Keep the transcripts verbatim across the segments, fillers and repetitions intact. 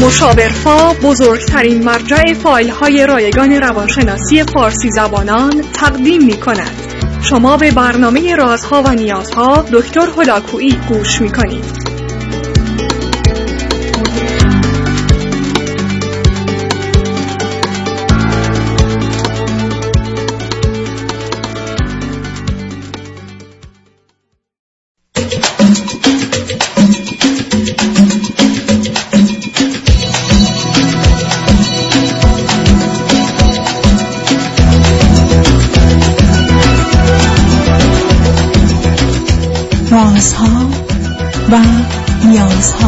مشاورفا بزرگترین مرجع فایل های رایگان روانشناسی فارسی زبانان تقدیم می کند. شما به برنامه رازها و نیازها دکتر هلاکویی گوش می کنید. رازها و نیازها.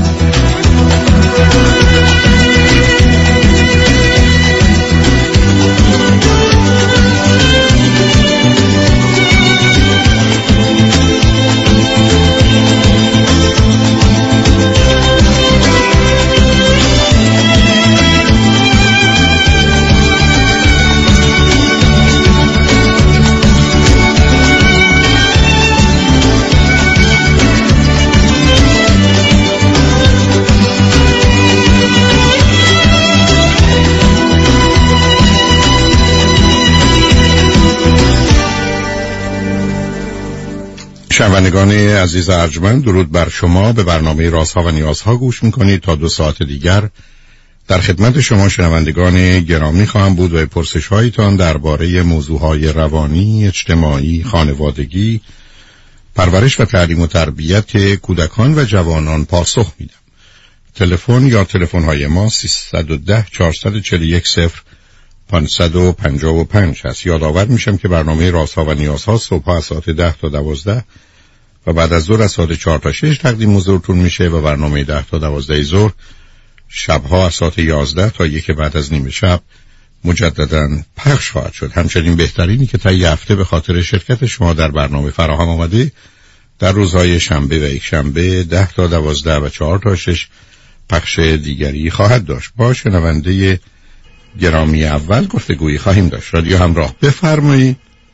شنوندگان عزیز ارجمند، درود بر شما. به برنامه رازها و نیازها گوش میکنید. تا دو ساعت دیگر در خدمت شما شنوندگان گرامی خواهم بود و پرسش هایتان درباره موضوعهای روانی، اجتماعی، خانوادگی، پرورش و تعلیم و تربیت کودکان و جوانان پاسخ میدم. تلفن یا تلفن های ما سیصد و ده چهارصد و چهل و یک صفر پانصد و پنجاه و پنج هست. یادآور میشم که برنامه رازها و نیازها صبح از ساعت ده تا دوازده و بعد از ظهر از ساعت چهار تا شش تقدیم حضورتون میشه و برنامه ده تا دوازده ظهر شبها از ساعت یازده تا یک بعد از نیمه شب مجددا پخش خواهد شد. همچنین بهترینی که تا یه هفته به خاطر شرکت شما در برنامه فراهم آمده در روزهای شنبه و یک شنبه ده تا دوازده و چهار تا شش پخش دیگری خواهد داشت. با شنونده گرامی اول گفتگویی خواهیم داشت. رادیو همراه، بفرمایید.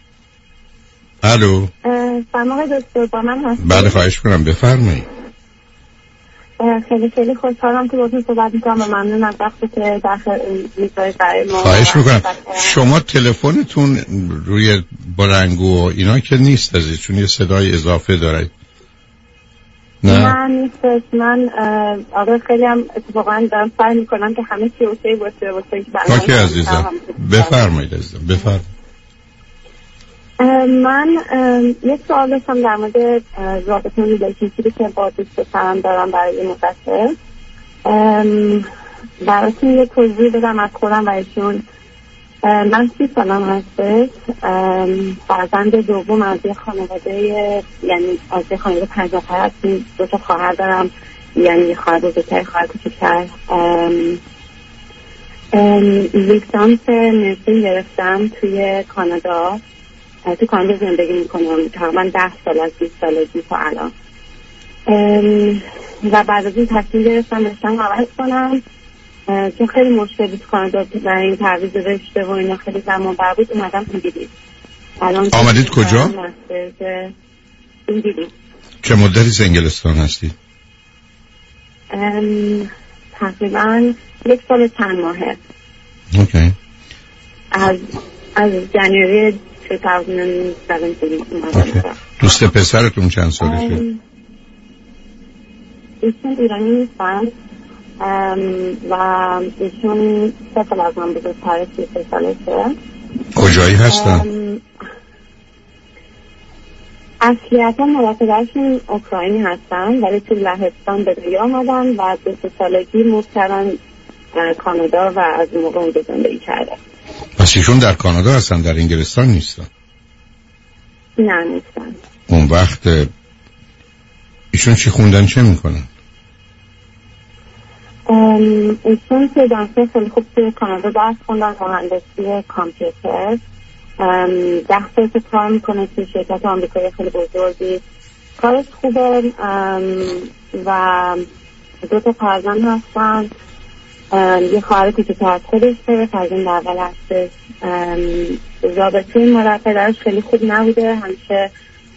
الو. سلام آقای دکتر، با من هستید؟ بله خواهش کنم بفرمایید. خیلی خیلی خوشحالم که باهاتون صحبت می‌کنم و ممنون از وقتی که داخل می‌ذارید برای ما. خواهش می‌کنم. شما تلفنتون روی بلنگو و اینا که نیست عزیز، چون یه صدای اضافه داره. نه نه نیستش. من آره خیلی هم اتفاقا دارم سعی میکنم که همه چی اوکی باشه واسه اینکه برنامه اوکی عزیزم. بفرمایید عزیزم بفرمایید. من یک سوال داشتم در مورد رابطه ریلیشنشیپی که با دوست پسرم دارم برای مدته. براتون یه توضیح بدم از خودم و ایشون. من سی سالم هستش. فرزند دوم از یه خانواده، یعنی از یه خانواده پنج نفر هستیم. دو تا خواهر دارم، یعنی خواهر بزرگتر خواهر کوچکتر. لیسانس نرسینگ گرفتم توی کانادا. تو کانادا زندگی میکنم تقریبا ده سال از بیست سالگی تا الان. و بعد از این تصمیم گرفتم رشته‌ام عوض کنم چون خیلی مشکل بود کانادا برای این تعویض رشته و اینا خیلی زمان بر بود. اومدم انگلیس. الان آمدید کجا؟ انگلیس. چه مدتی از انگلستان هستید؟ تقریبا یک سال چند ماهه. اوکی. از از جنوری دو هزار و هفده. دوست پسرتون چند سالشه؟ ایشون ایرانی نیستن و ایشون سه سال از من بزرگتره، سی و سه سالشه. کجایی هستن؟ اصلیتا مادر پدرشون اوکراینی هستن ولی تو لهستان به دنیا آمدن و دو سه سالگی موو کردن کانادا و از اون موقع اونجا زندگی کردن. پس ایشون در کانادا هستن، در انگلستان نیستن؟ نه نیستن. اون وقت ایشون چی خوندن، چه میکنن؟ ایشون توی دانشگاه خیلی خوب توی کانادا درس خوندن، مهندسی کامپیوتر. ده سال که کار میکنه توی شرکت آمریکایی خیلی بزرگی، کارش خوبه و دو تا فرزند هستن. یه خواهر کوچیک‌تر از خودش داره، فرزند اول هستش. رابطه مادر پدرش خیلی خوب نبوده، همیشه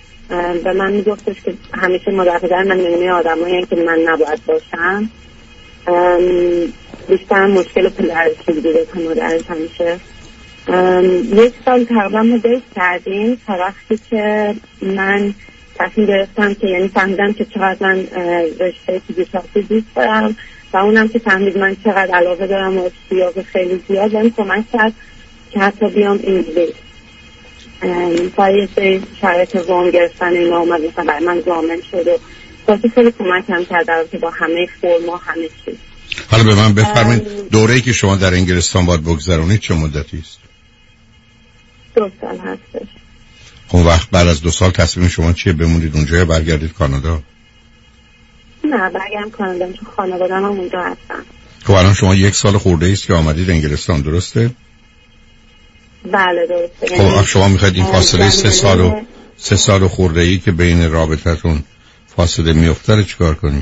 به من میگفتش که همیشه مادر پدر من نمونه آدمایی که من نباید باشم بیشتر مشکل پدرش بوده تا مادرش همیشه. یک سال تقریبا ما دیت کردیم تا وقتی که من تصمیم گرفتم که یعنی فهمیدم که چقدر من رشته فیزیوتراپی دوست دارم و اونم که فهمید من چقدر علاقه دارم و اشتیاق خیلی زیاد بهم کمک کرد که حتی بیام انگلیس تا یه سری شرایط وام گرفتن اینا اومد مثلا برای من ضامن شد و واسه خیلی کمک هم کرد در که با همه فرما همه چیز. حالا به من بفرمایید دوره‌ای که شما در انگلستان باید بگذرونید چه مدتی است؟ دو سال هستش. خب وقت بعد از دو سال تصمیم شما چیه بمونید اونجا یا برگردید کانادا؟ نه برگردم کانادا چون خانواده‌ام هم اونجا هستن. خب الان شما یک سال خورده ایست که آمدید انگلستان درسته؟ بله درسته. خب شما میخواید این فاصله سه سال و سه سال خورده ای که بین رابطتون فاصله میفته رو چیکار کنید؟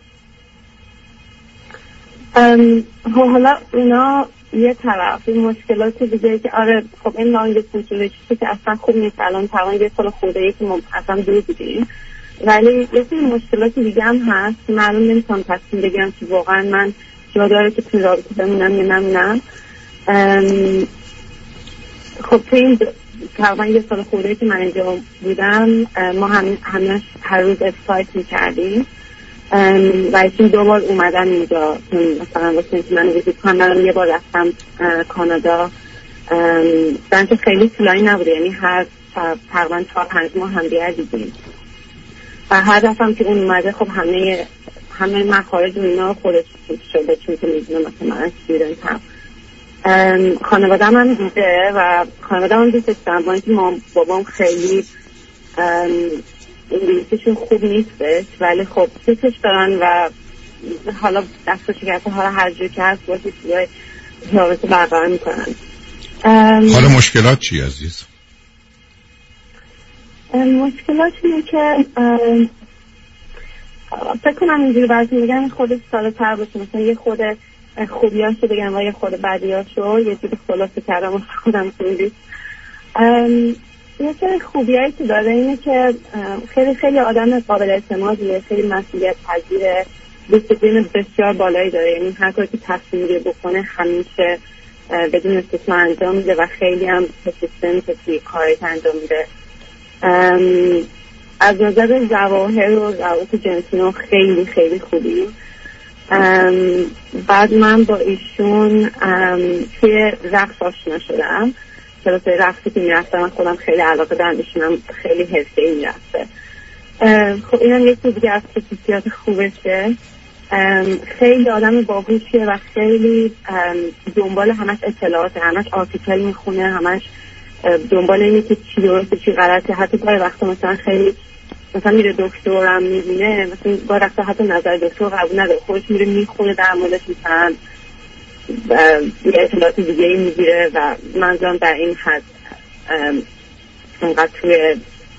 ام حالا اینا یه طرف این مشکلات دیگه که آره خب این لانگ دیستنس ریلیشنشیپ که اصلا خوب نیست الان تقریبا یه سال خورده ای که ما اصلا دور بودیم ولی یه سری مشکلات دیگه هم هست معلوم نمیتونم تصمیم بگیرم که واقعا من جا داره که توی رابطه بمونم یا نمونم. خب توی این تقریبا یه سال خورده ای که من اینجا بودم ما هم همش هر روز اسکایپ میکردیم و ایشون دو بار اومدن اینجا مثلا واسه اینکه من ویزیت کنم من یه بار رفتم کانادا بنچه خیلی طولانی نبوده یعنی هر تقریبا چهار پنج ماه هم دیگر دیدیم و هر دفعه که اون اومده خب همه همه مخارج و اینا خودش شده چون که میدونه مثلا من استودنت هم خانواده هم دیده و خانواده هم دوست داشتم با اینکه ما بابام خیلی انگلیسیشون خوب نیستش ولی خب دوستش دارن و حالا دست و شکست حالا هر جور که هست باشه توی رابطه برقرار میکنن. حالا مشکلات چی عزیز؟ مشکلات اینه که فکر کنم اینجوری براتون میگن خودش ساده تر باشه مثلا یه خود خوبیاشو بگم و یه خود بدیاشو یه جوری خلاصه کردم و خودم سوندید. یه سری خوبیایی که داره اینه که خیلی خیلی آدم قابل اعتمادیه خیلی مسئولیت پذیره دیسیپلین بسیار بالایی داره یعنی هر کاری که تصمیم میگیره بکنه همیشه بدون استثنا انجام میده و خیلی هم پرسیستنت توی کاری انجام میده. از نظر ظواهر و روابط جنسی‌ها خیلی خیلی خوبی. بعد من با ایشون توی رقص آشنا شدم کلاس رقصی که میرفتم من خودم خیلی علاقه دارم ایشونم خیلی حرفه‌ای میرفته. خب اینم یک چیز دیگه از خصوصیات خوبشه. خیلی آدم باهوشیه و خیلی دنبال همش اطلاعات همش آرتیکل میخونه همش دنبال اینه که چی درسته چی غلطه حتی گاهی وقتا مثلا خیلی مثلا میره دکترم میبینه مثلا گاهی وقتا حتی نظر دکتر قبول نداره خودش میره میخونه در موردش مثلا یه اطلاعات دیگه ای میگیره و منظورم در این حد انقدر توی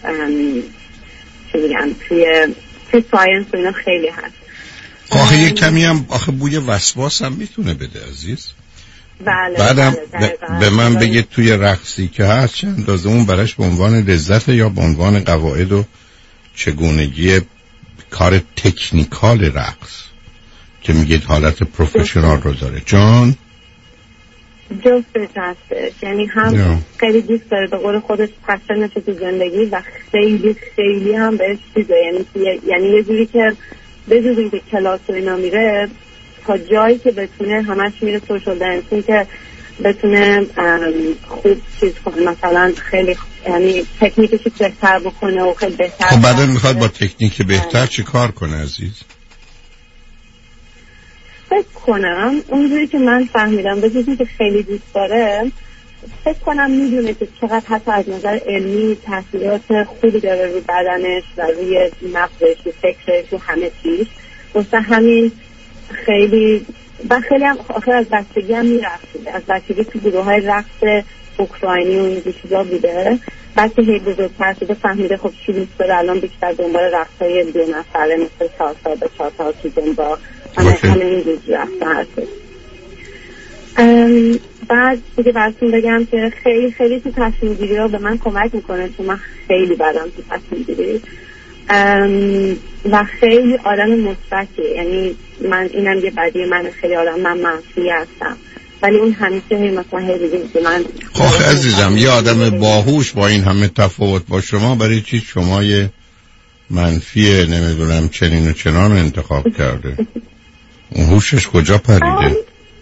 چی میگم توی توی ساینس و اینا خیلی هست. آخه یک کمی هم آخه بوی وسواس هم میتونه بده عزیز. بله بعدم بله ب... به من بگید توی رقصی که هست چند اندازه اون براش به عنوان لذت یا به عنوان قواعد و چگونگی کار تکنیکال رقص که میگید حالت پروفشنال رو داره جان جفتش هستش یعنی هم یا. خیلی دوست داره به قول خودش پشنش تو زندگی و خیلی خیلی هم بهش چیزه یعنی یعنی یه جوری که به جز اینکه کلاس و اینا میره تا جایی که بتونه همش میره سوشال دنسینگ که بتونه خوب چیز کنه مثلا خیلی یعنی تکنیکشو بهتر بکنه و خیلی بهتر. خب بعد میخواد با تکنیک بهتر چی کار کنه عزیز؟ فکر کنم اونجوری که من فهمیدم به جز اینکه خیلی دوست داره فکر کنم میدونه که چقدر حتی از نظر علمی تاثیرات خوبی داره روی بدنش و روی مغزش و فکرش و همه چیز واسه همین خیلی و خیلی هم آخر از بچگی هم میرفته از بچگی تو گروه های رقص اوکراینی و این چیزا بوده بعد که هی بزرگتر شده فهمیده خب چی دوست داره الان بیشتر دنبال رقص های دو نفره مثل سالسا به چهارتا تو زنبا همه همه این روز رفته هستش. بعد دیگه براتون بگم که خیلی خیلی تو تصمیم گیری ها به من کمک میکنه چون من خیلی بدم تو تصمیم گیری و خیلی آدم مثبتیه. یعنی من اینم یه بدی من، خیلی آدم من منفی هستم، ولی اون همیشه هی مثلا هی بگیم من خب عزیزم یه آدم باهوش با این همه تفاوت با شما برای چی شما یه منفی نمیدونم چنین و چنان انتخاب کرده؟ اون هوشش کجا پریده؟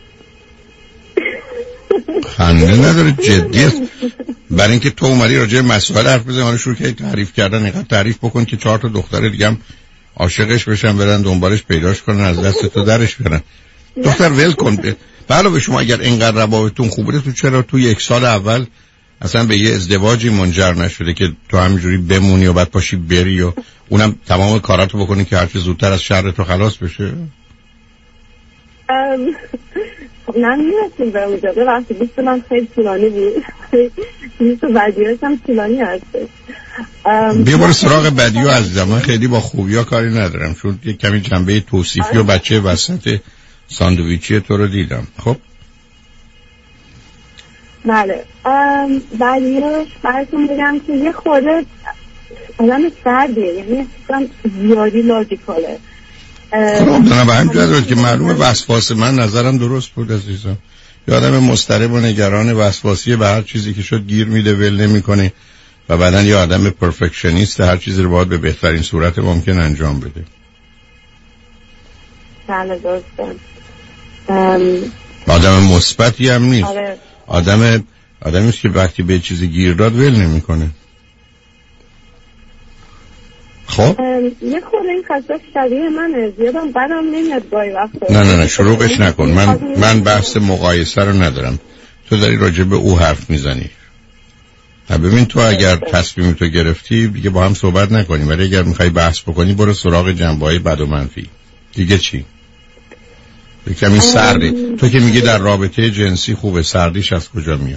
خنده نداره، جدی است. برای اینکه تو اومدی راجع به مسائل حرف بزنی، حالا شروع کردی تعریف کردن، اینقدر تعریف بکن که چهار تا دختر دیگه هم عاشقش بشن، برن دنبالش پیداش کنن، از دست تو درش برن. دختر ول کن. به علاوه شما اگر اینقدر روابطتون خوبه، تو چرا تو یک سال اول اصلا به یه ازدواجی منجر نشده که تو همینجوری بمونی و بعد پاشی بری و اونم تمام کاراتو بکنی که هرچه زودتر از شر تو خلاص بشه؟ خب نمیرسیم به اونجا. به وقتی بیست من خیلی طولانی بود، بیست بدیوش هم طولانی هسته. بیا برو سراغ بدیو عزیزم. من خیلی با خوبی ها کاری ندارم، چون یک کمی جنبه توصیفی و بچه وسط ساندویچی تو رو دیدم. خب بله، بدیوش براتون بگم که یه خورده آدم سردیه، یعنی اصلا زیادی لاجیکاله. خب دارم به همین جهت که معلومه وسواس من نظرم درست بود عزیزم. یه آدم مضطرب و نگران وسواسی به هر چیزی که شد گیر میده، ول نمیکنه و بعدن یه آدم پرفکشنیست، هر چیزی رو باید به بهترین صورت ممکن انجام بده. بله درسته. آدم مثبتی هم نیست. آدم آدمی است که وقتی به چیزی گیر داد ول نمیکنه. خب یه خورده این خاصه شبیه منه، زیادم بدم نمیاد گاهی وقتا. نه نه نه شروعش نکن. من من بحث مقایسه رو ندارم. تو داری راجع به او حرف میزنی. ببین تو اگر تصمیم تو گرفتی دیگه با هم صحبت نکنیم، ولی اگر میخوای بحث بکنی برو سراغ جنبه‌های بد و منفی. دیگه چی؟ کمی سردی. تو که میگی در رابطه جنسی خوبه، سردیش از کجا میاد؟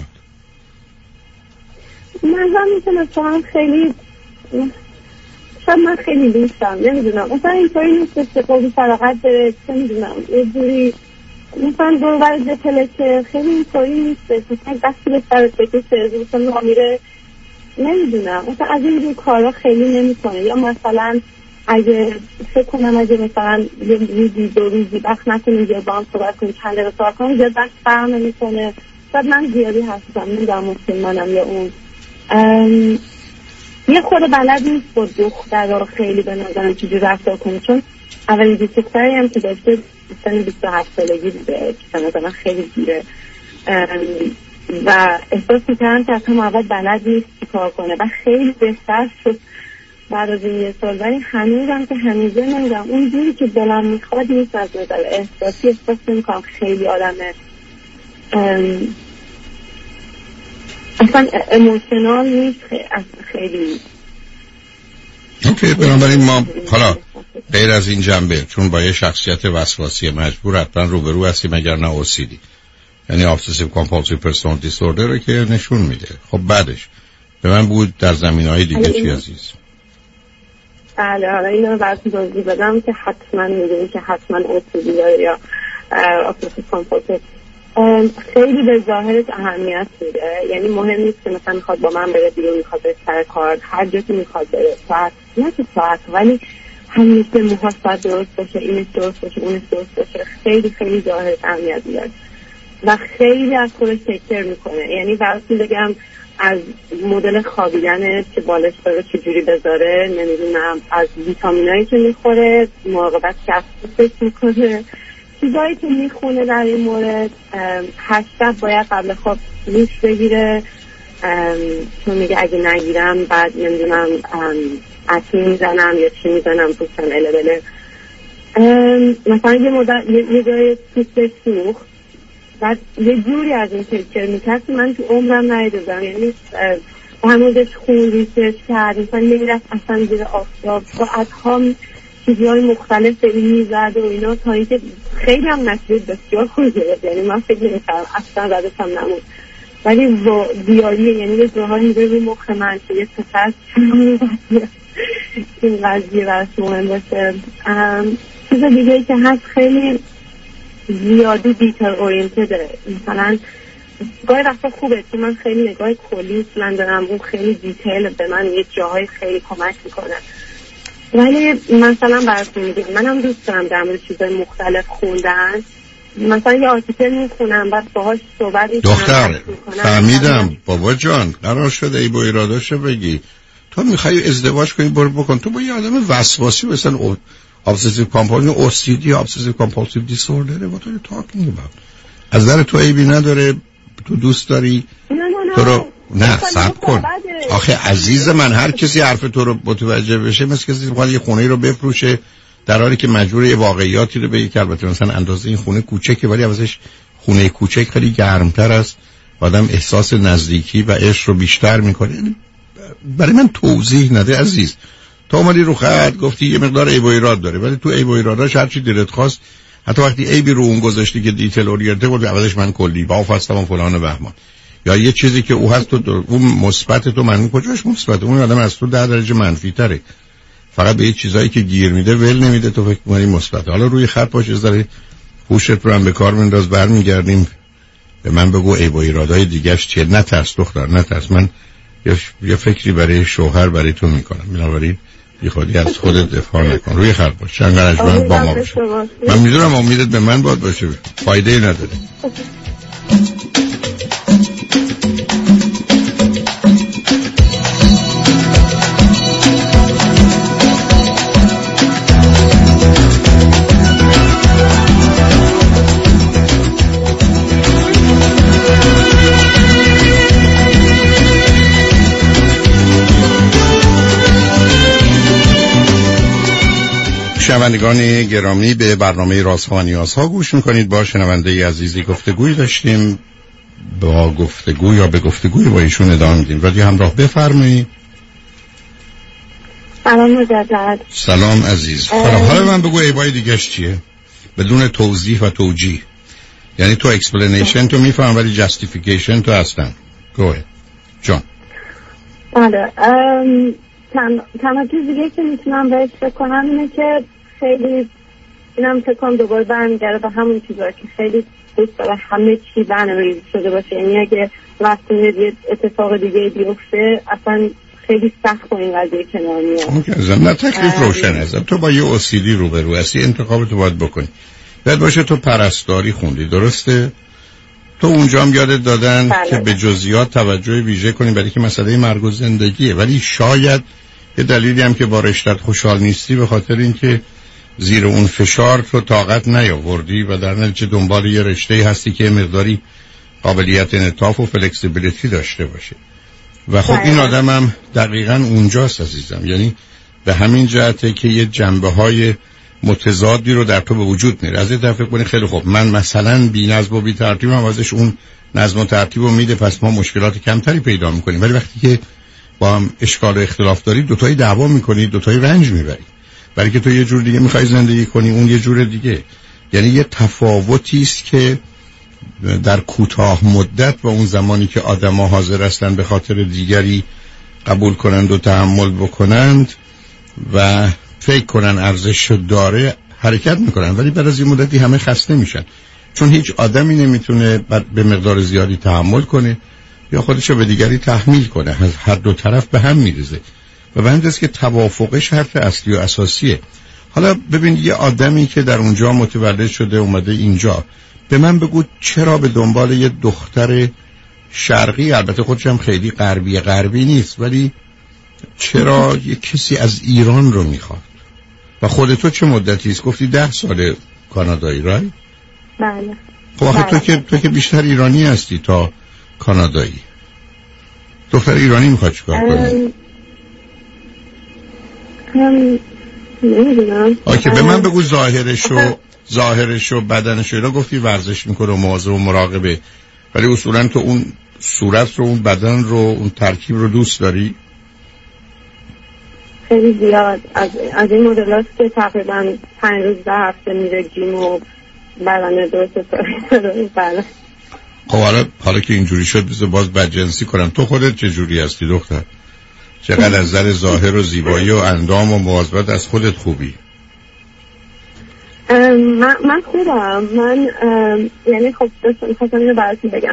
من میتونم مثلا خیلی شاید من خیلی دوستم، نمیدونم مثلا اینطوری نیست که قوی فراغت داره، چه میدونم یه جوری مثلا دور برد پلکه، خیلی اینطوری نیست مثلا دستی به سرت بکشه مثلا نامیره، نمیدونم مثلا از این جور کارا خیلی نمیکنه. یا مثلا اگه فکر کنم اگه مثلا یه روزی دو روزی وقت نکنیم یا با هم صحبت کنیم چند دقیقه صحبت کنیم زیاد وقت فرق نمیکنه. شاید من زیادی هستم، نمیدونم ممکن منم یا اون ام... یه خود بلد نیست با دخترها خیلی به نظرم چجوری رفتار کنه، چون اولین دوست دختری هم که داشته سن بیست و هفت سالگی بوده که به نظرم خیلی دیره و احساس میکردم که اصلا اول بلد نیست چی کار کنه و خیلی بهتر شد بعد از این یه سال، ولی هنوزم که هنوزه نمیدونم اون جوری که دلم میخواد نیست. از نظر احساسی احساس نمیکنم خیلی آدمه اصلا اموشنال نیست خیلی. اوکی، بنابراین ما حالا غیر از این جنبه چون با یه شخصیت وسواسی مجبور حتما روبرو هستیم اگر نه او سی دی، یعنی obsessive compulsive personality disorder رو که نشون میده. خب بعدش به من بود در زمینه‌های دیگه چی عزیز؟ بله حالا اینو رو براتون توضیح بدم که حتما میدونی که حتما او سی دی داره یا obsessive compulsive. خیلی به ظاهرش اهمیت میده، یعنی مهم نیست که مثلا میخواد با من بره بیرون، میخواد بره سر کار، هر جا که میخواد بره ساعت نه که ساعت، ولی همیشه موهاش باید درست باشه، اینش درست باشه، اونش درست باشه. خیلی خیلی ظاهرش اهمیت میده و خیلی از خودش تکر میکنه. یعنی براتون بگم از مدل خوابیدنش که بالش داره چجوری بذاره، نمیدونم از ویتامینایی که میخوره، مراقبت کفش میکنه، چیزایی که میخونه در این مورد. هر شب باید قبل خواب نوش بگیره، چون میگه اگه نگیرم بعد نمیدونم اکی میزنم یا چی میزنم پوستم اله بله. مثلا یه مدت یه جای پوستش سوخت بعد یه جوری از این تکر میکرد که من تو عمرم ندیدم، یعنی همونش خون ریسش کرد، مثلا نمیرفت اصلا زیر آفتاب ساعتها چیزهای مختلف داری میزد و اینا، تا اینکه خیلی هم نتیجه بسیار خوب گرفت. یعنی من فکر نمی‌کردم اصلا ردش هم نمود، ولی دیاریه، یعنی یه جاها میره روی مخ من که یه سفر این قضیه براش مهم باشه. چیز دیگه که هست خیلی زیادی دیتیل اورینتده، مثلا گاهی وقتا خوبه که من خیلی نگاه کلی من دارم، اون خیلی دیتیل به من یه جاهای خیلی کمک میکنه. ولی مثلا براتون میگم منم دوست دارم در مورد چیزای مختلف خوندن، مثلا یه آرتیکل میخونم بعد باهاش صحبت میکنم. دختر فهمیدم بابا جان قرار شده ای با ارادهشو بگی تو میخوای ازدواج کنی برو بکن. تو با یه آدم وسواسی مثلا obsessive compulsive او سی دی obsessive compulsive disorder what are you talking about؟ از نظر تو عیبی نداره؟ تو دوست داری نه نه نه تو رو نه صبر کن آخه عزیز من هر کسی حرف تو رو متوجه بشه مثل کسی میخواد یه خونه رو بفروشه در حالی که مجبور یه واقعیاتی رو بگه که البته مثلا اندازه این خونه کوچکه ولی عوضش خونه کوچک خیلی گرمتر است و آدم احساس نزدیکی و عشق رو بیشتر میکنه. برای من توضیح نده عزیز. تو اومدی رو خط گفتی یه مقدار عیب و ایراد داره ولی تو عیب و ایراداش هر چی دلت خواست حتی وقتی عیبی رو اون گذاشتی که دیتیل اورینته گفتی عوضش من کلی باف هستم و فلان و بهمان یا یه چیزی که او هست تو اون مثبت تو من کجاش مثبت اون آدم از تو ده درجه منفی تره فقط به یه چیزایی که گیر میده ول نمیده تو فکر می‌کنی مثبت. حالا روی خط باش از داره هوشت رو هم به کار مینداز برمیگردیم به من بگو عیب و ایرادای دیگه‌اش چیه. نترس دختر نترس من یه, یه فکری برای شوهر برای تو میکنم بنابراین بی خودی از خودت دفاع نکن. روی خط باش چنگرش من با ما باشه. من میدونم امیدت به من باید باشه فایده ای نداره. شنوندگان گرامی به برنامه رازها و نیازها گوش میکنید. با شنونده عزیزی گفتگوی داشتیم با گفتگو یا به گفتگوی با ایشون ادامه میدیم. رادیو همراه بفرمایید. سلام مجدد. سلام عزیز. حالا حالا من بگو ایبای دیگهش چیه بدون توضیح و توجیه. یعنی تو اکسپلینیشن تو میفهم ولی جاستیفیکیشن تو هستن. گوه جان. بله تنها چیز دیگه که میتونم بهش بکنم اینه که خیلی اینم فکر کنم دوباره برمیگرده به همون چیزا که خیلی دوست داره همه چی برنامه‌ریزی شده باشه. یعنی اگه وقتی یه اتفاق دیگه بیفته اصلا خیلی سخت با این قضیه کنار میاد. نه تکلیف روشن است. تو با یه او سی دی روبرو هستی انتخابتو باید بکنی. باید باشه تو پرستاری خوندی درسته؟ تو اونجا هم یادت دادن بله. که به جزئیات توجه ویژه کنی برای که مسئله مرگ و زندگیه ولی شاید یه دلیلی هم که با رشتت خوشحال نیستی به خاطر اینکه زیر اون فشار تو طاقت نیاوردی و در نتیجه دنبال یه رشته‌ای هستی که مقداری قابلیت انعطاف و فلکسیبیلیتی داشته باشه و خب این آدم هم دقیقاً اونجاست عزیزم. یعنی به همین جهته که یه جنبه‌های متضادی رو در تو به وجود میاره. از این طرف فکر کنی خیلی خوب من مثلا بی‌نظم و بی‌ترتیبم ازش اون نظم و ترتیب رو میده پس ما مشکلات کمتری پیدا میکنیم ولی وقتی که با هم اشکال و اختلاف داری دوتایی دعوا میکنی دوتایی رنج میبری برای که تو یه جور دیگه میخوای زندگی کنی اون یه جور دیگه. یعنی یه تفاوتی است که در کوتاه مدت و اون زمانی که آدم‌ها حاضر هستن به خاطر دیگری قبول کنند و تحمل بکنند و فکر کنن ارزش داره حرکت میکنن ولی بعد از این مدتی همه خسته میشن چون هیچ آدمی نمیتونه به مقدار زیادی تحمل کنه یا خودشو به دیگری تحمیل کنه. از هر دو طرف به هم میریزه و به همین که توافق شرط اصلی و اساسیه. حالا ببین یه آدمی که در اونجا متولد شده اومده اینجا به من بگو چرا به دنبال یه دختر شرقی البته خودش هم خیلی غربی غربی نیست ولی چرا یه کسی از ایران رو میخواد و خود تو چه مدتی است؟ گفتی ده سال کانادایی رای؟ بله. خب آخه تو که تو که بیشتر ایرانی هستی تا کانادایی. دختر ایرانی میخواد چیکار کنی؟ هم نمیدونم. آکه به من بگو ظاهرشو ظاهرشو بدنشو اینا گفتی ورزش میکنه و مواظب و مراقبه ولی اصولا تو اون صورت رو اون بدن رو اون ترکیب رو دوست داری؟ خیلی زیاد از, از این مدل هست که تقریبا پنج روز به هفته میره جیم و بدن درست ساری. بله. خب حالا حالا که اینجوری شد بذار باز بدجنسی کنم. تو خودت چه جوری هستی دختر؟ چقدر از نظر ظاهر و زیبایی و اندام و مواظبت از خودت خوبی؟ من من خوبم. من یعنی خب میخواستم اینو براتون بگم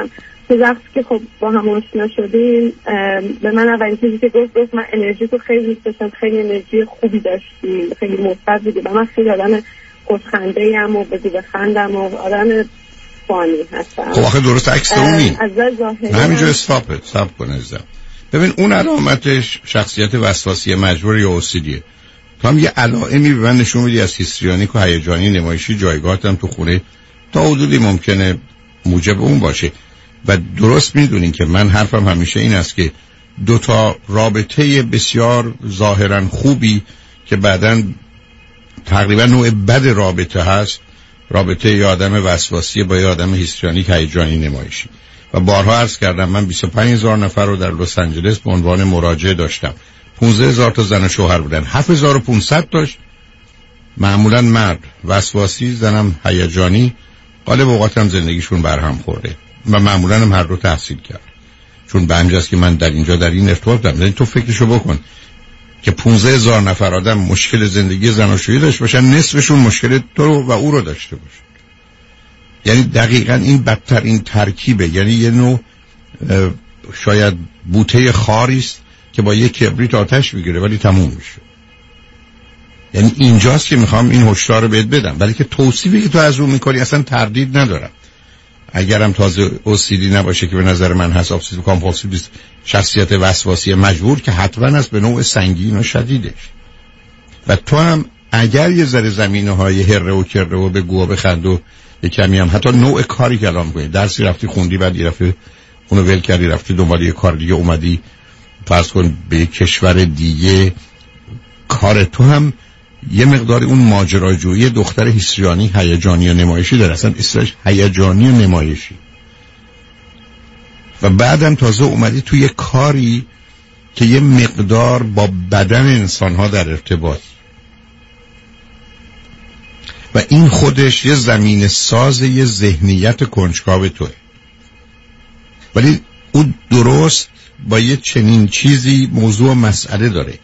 تو وقتی که خب با هم آشنا شدیم به من اولین چیزی که گفت گفت من انرژی تو خیلی دوست داشتم، خیلی انرژی خوبی داشتی، خیلی مثبت بودی و من خیلی آدم خوشخنده ام و بدی بخندم و آدم فانی هستم. خب آخه درست عکس اونی از ظاهری همینجا استاپ استاپ کن عزیزم. ببین اون علامتش شخصیت وسواسی مجبور یا اوسیدیه. تو هم یه علائمی به من نشون میدی از هیستریونیک و هیجانی نمایشی، جایگاهتم تو خونه تا حدودی ممکنه موجب اون باشه و درست میدونین که من حرفم همیشه این است که دو تا رابطه بسیار ظاهرا خوبی که بعداً تقریبا نوع بد رابطه هست، رابطه یه آدم وسواسی با یه آدم هیستریونیک هیجانی نمایشی. و بارها عرض کردم من بیست و پنج هزار نفر رو در لس آنجلس به عنوان مراجعه داشتم، پانزده هزار تا زن و شوهر بودن، هفت هزار و پانصد تاش معمولا مرد وسواسی، زنم هیجانی، غالب اوقاتم زندگیشون برهم خورده و معمولا هم هر رو تحصیل کرد. چون به همجاست که من در اینجا در این ارتباط دارم. یعنی تو فکرشو بکن که پانزده هزار نفر آدم مشکل زندگی زناشویی داشته باشن، نصفشون مشکل تو رو و او رو داشته باشن. یعنی دقیقاً این بدترین ترکیبه. یعنی یه نوع شاید بوته خاری است که با یک کبریت آتش میگیره ولی تموم میشه. یعنی اینجاست که میخوام این هشدار رو بهت بدم. ولی که توصیفی که تو از اون میکنی اصلا تردید ندارم. اگرم تازه اوسیدی نباشه که به نظر من هست، ابسسیو کامپولسیو شخصیت وسواسی مجبور که حتما است به نوع سنگین و شدیدش. و تو هم اگر یه ذره زمینه‌های هره و کره و بگو و بخند و یه کمی هم حتی نوع کاری که الان می‌کنی، درسی رفتی خوندی بعد یه دفعه اونو ول کردی رفتی دنبال یه کار دیگه، اومدی فرض کن به کشور دیگه، کار تو هم یه مقدار اون ماجراجویی دختر هیستریانی هیجانی و نمایشی داره، اصلا اصطلاحش هیجانی و نمایشی. و بعدم تازه اومدی توی یه کاری که یه مقدار با بدن انسان‌ها در ارتباط و این خودش یه زمین ساز یه ذهنیت کنجکاو توه. ولی اون درست با یه چنین چیزی موضوع و مسئله داره.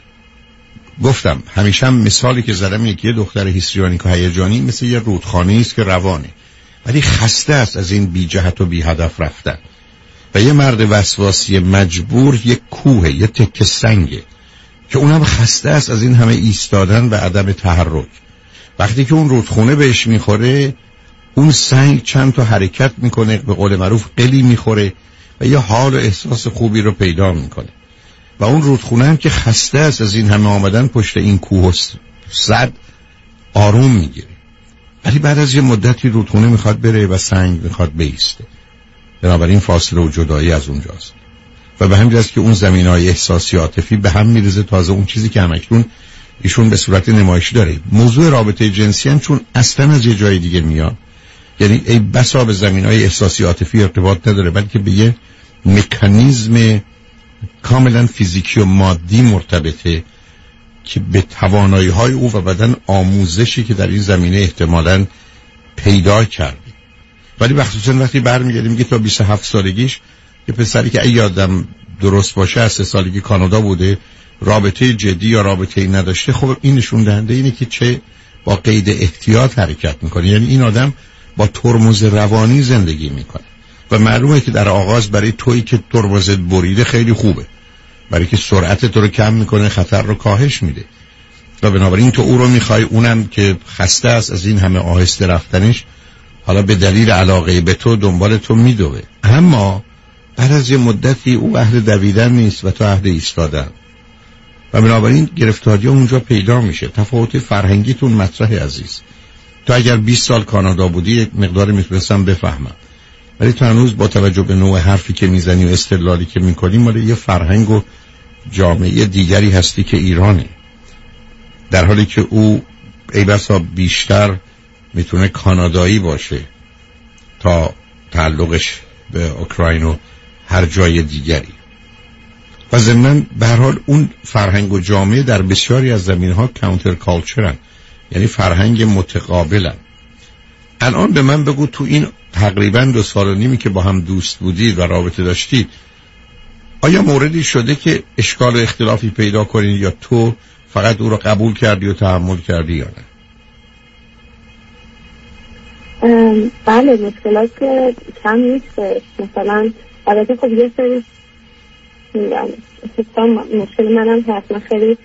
گفتم همیشه هم مثالی که زدم اینه که یه دختر هیستریونیک و هیجانی مثل یه رودخانه است که روانه ولی خسته است از این بی جهت و بی هدف رفتن. و یه مرد وسواسی مجبور یه کوه، یه تکه سنگه که اونم خسته است از این همه ایستادن و عدم تحرک. وقتی که اون رودخونه بهش میخوره، اون سنگ چند تا حرکت میکنه، به قول معروف قلی میخوره و یه حال و احساس خوبی رو پیدا میکنه. و اون رودخونه هم که خسته است از این همه آمدن پشت این کوه و سد، آروم میگیره. ولی بعد از یه مدتی رودخونه میخواد بره و سنگ میخواد بیسته. بنابراین فاصله و جدایی از اونجاست. و به همین جاست که اون زمینهای احساسی عاطفی به هم میرزه. تازه اون چیزی که همکنون ایشون به صورت نمایشی داره، موضوع رابطه جنسی هم چون اصلا از یه جای دیگه میاد، یعنی ای بسا به زمینهای احساسی عاطفی ارتباط نداره بلکه به یه مکانیزم کاملا فیزیکی و مادی مرتبطه که به توانایی های او و بدن آموزشی که در این زمینه احتمالاً پیدا کردی. ولی مخصوصا وقتی برمیگردیم میگه تا بیست و هفت سالگیش یه پسری که ای آدم درست باشه از سه سالگی کانادا بوده، رابطه جدی یا رابطه ای نداشته. خب این نشون دهنده اینه که چه با قید احتیاط حرکت میکنه. یعنی این آدم با ترمز روانی زندگی میکنه و معلومه که در آغاز برای تویی که ترمزت بریده خیلی خوبه، برای که سرعت تو رو کم میکنه، خطر رو کاهش میده. و بنابراین تو او رو میخوای، اونم که خسته است از این همه آهسته رفتنش، حالا به دلیل علاقه به تو دنبال تو میدوه. اما بعد از یه مدتی او اهل دویدن نیست و تو اهل ایستادن و بنابراین گرفتاری اونجا پیدا میشه. تفاوت فرهنگیتون مطرح عزیز. تو اگر بیست سال کانادا بودی یک مقداری میتونستم بفهمم، ولی تو هنوز با توجه به نوع حرفی که میزنی و استدلالی که میکنی مال یه فرهنگ و جامعه دیگری هستی که ایرانه، در حالی که او ای بسا بیشتر میتونه کانادایی باشه تا تعلقش به اوکراین و هر جای دیگری. و ضمناً به هر حال اون فرهنگ و جامعه در بسیاری از زمینه‌ها کانتر کالچرن، یعنی فرهنگ متقابلن. الان به من بگو تو این تقریباً دو سال و نیمی که با هم دوست بودید و رابطه داشتید، آیا موردی شده که اشکال و اختلافی پیدا کنید یا تو فقط او رو قبول کردی و تحمل کردی یا نه؟ بله مشکلات که کم نیست. مثلا البته خب یه سری مشکل منم هست، من خیلی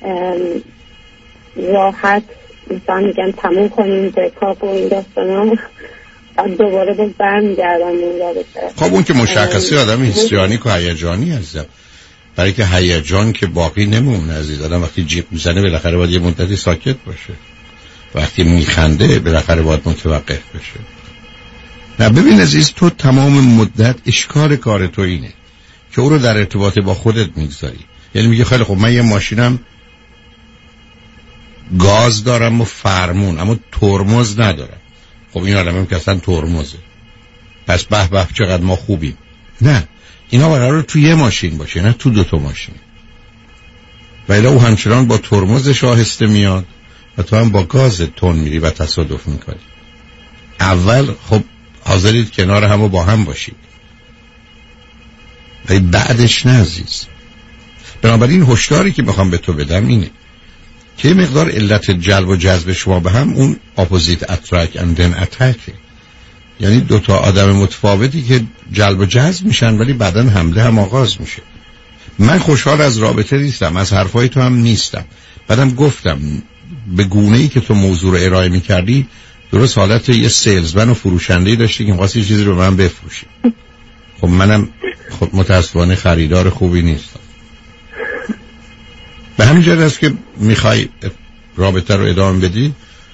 راحت مثلا میگم تموم کنیم بکاپ و این داستان ها، بعد دوباره باز برمیگردم اون رابطه. خب اون که مشخصی آدم هیستریانیک و هیجانی هستم، برای که هیجان که باقی نمونه عزیز. آدم وقتی جیب میزنه بالاخره باید یه مدتی ساکت باشه، وقتی میخنده بالاخره باید متوقف بشه. نه ببین عزیز، تو تمام مدت اشکال کار تو اینه که او رو در ارتباط با خودت میگذاری. یعنی میگه خیلی خب من یه ماشینم گاز دارم و فرمون اما ترمز ندارم. خب این آدم هم که اصلا ترمزه، پس به به چقدر ما خوبیم. نه، اینا قراره تو یه ماشین باشه نه تو دو تا ماشین. ولی او همچنان با ترمزش آهسته میاد و تو هم با گاز تون میری و تصادف میکنی. اول خب حاضرید کنار هم و با هم باشید، ولی بعدش نه عزیز. بنابراین هشداری که میخوام به تو بدم اینه که مقدار علت جلب و جذب شما به هم اون اپوزیت اترک اند دن اتک، یعنی دو تا آدم متفاوتی که جلب و جذب میشن ولی بعداً حمله هم آغاز میشه. من خوشحال از رابطه نیستم، از حرفای تو هم نیستم. بعدم گفتم به گونه‌ای که تو موضوع رو ارائه میکردی درست حالت یه سیلزمن و فروشنده‌ای داشتی که می‌خواستی چیزی رو به من بفروشی. خب منم خب متأسفانه خریدار خوبی نیستم. به همین جهت است که میخوای رابطه رو ادامه بدی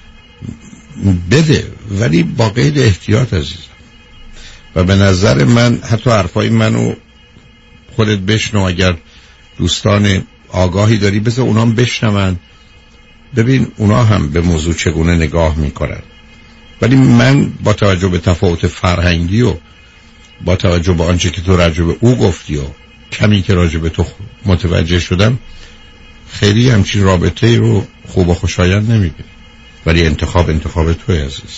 بده، ولی با قید احتیاط عزیزم. و به نظر من حتی حرفای منو خودت بشنو، اگر دوستان آگاهی داری بذار اونام بشنون، ببین اونا هم به موضوع چگونه نگاه میکنن. ولی من با توجه به تفاوت فرهنگی و با توجه به آنچه که تو راجع به او گفتی و کمی که راجع به تو متوجه شدم، خیلی همچین رابطه رو خوب و خوشایند نمیبینی. ولی انتخاب انتخاب توی عزیز.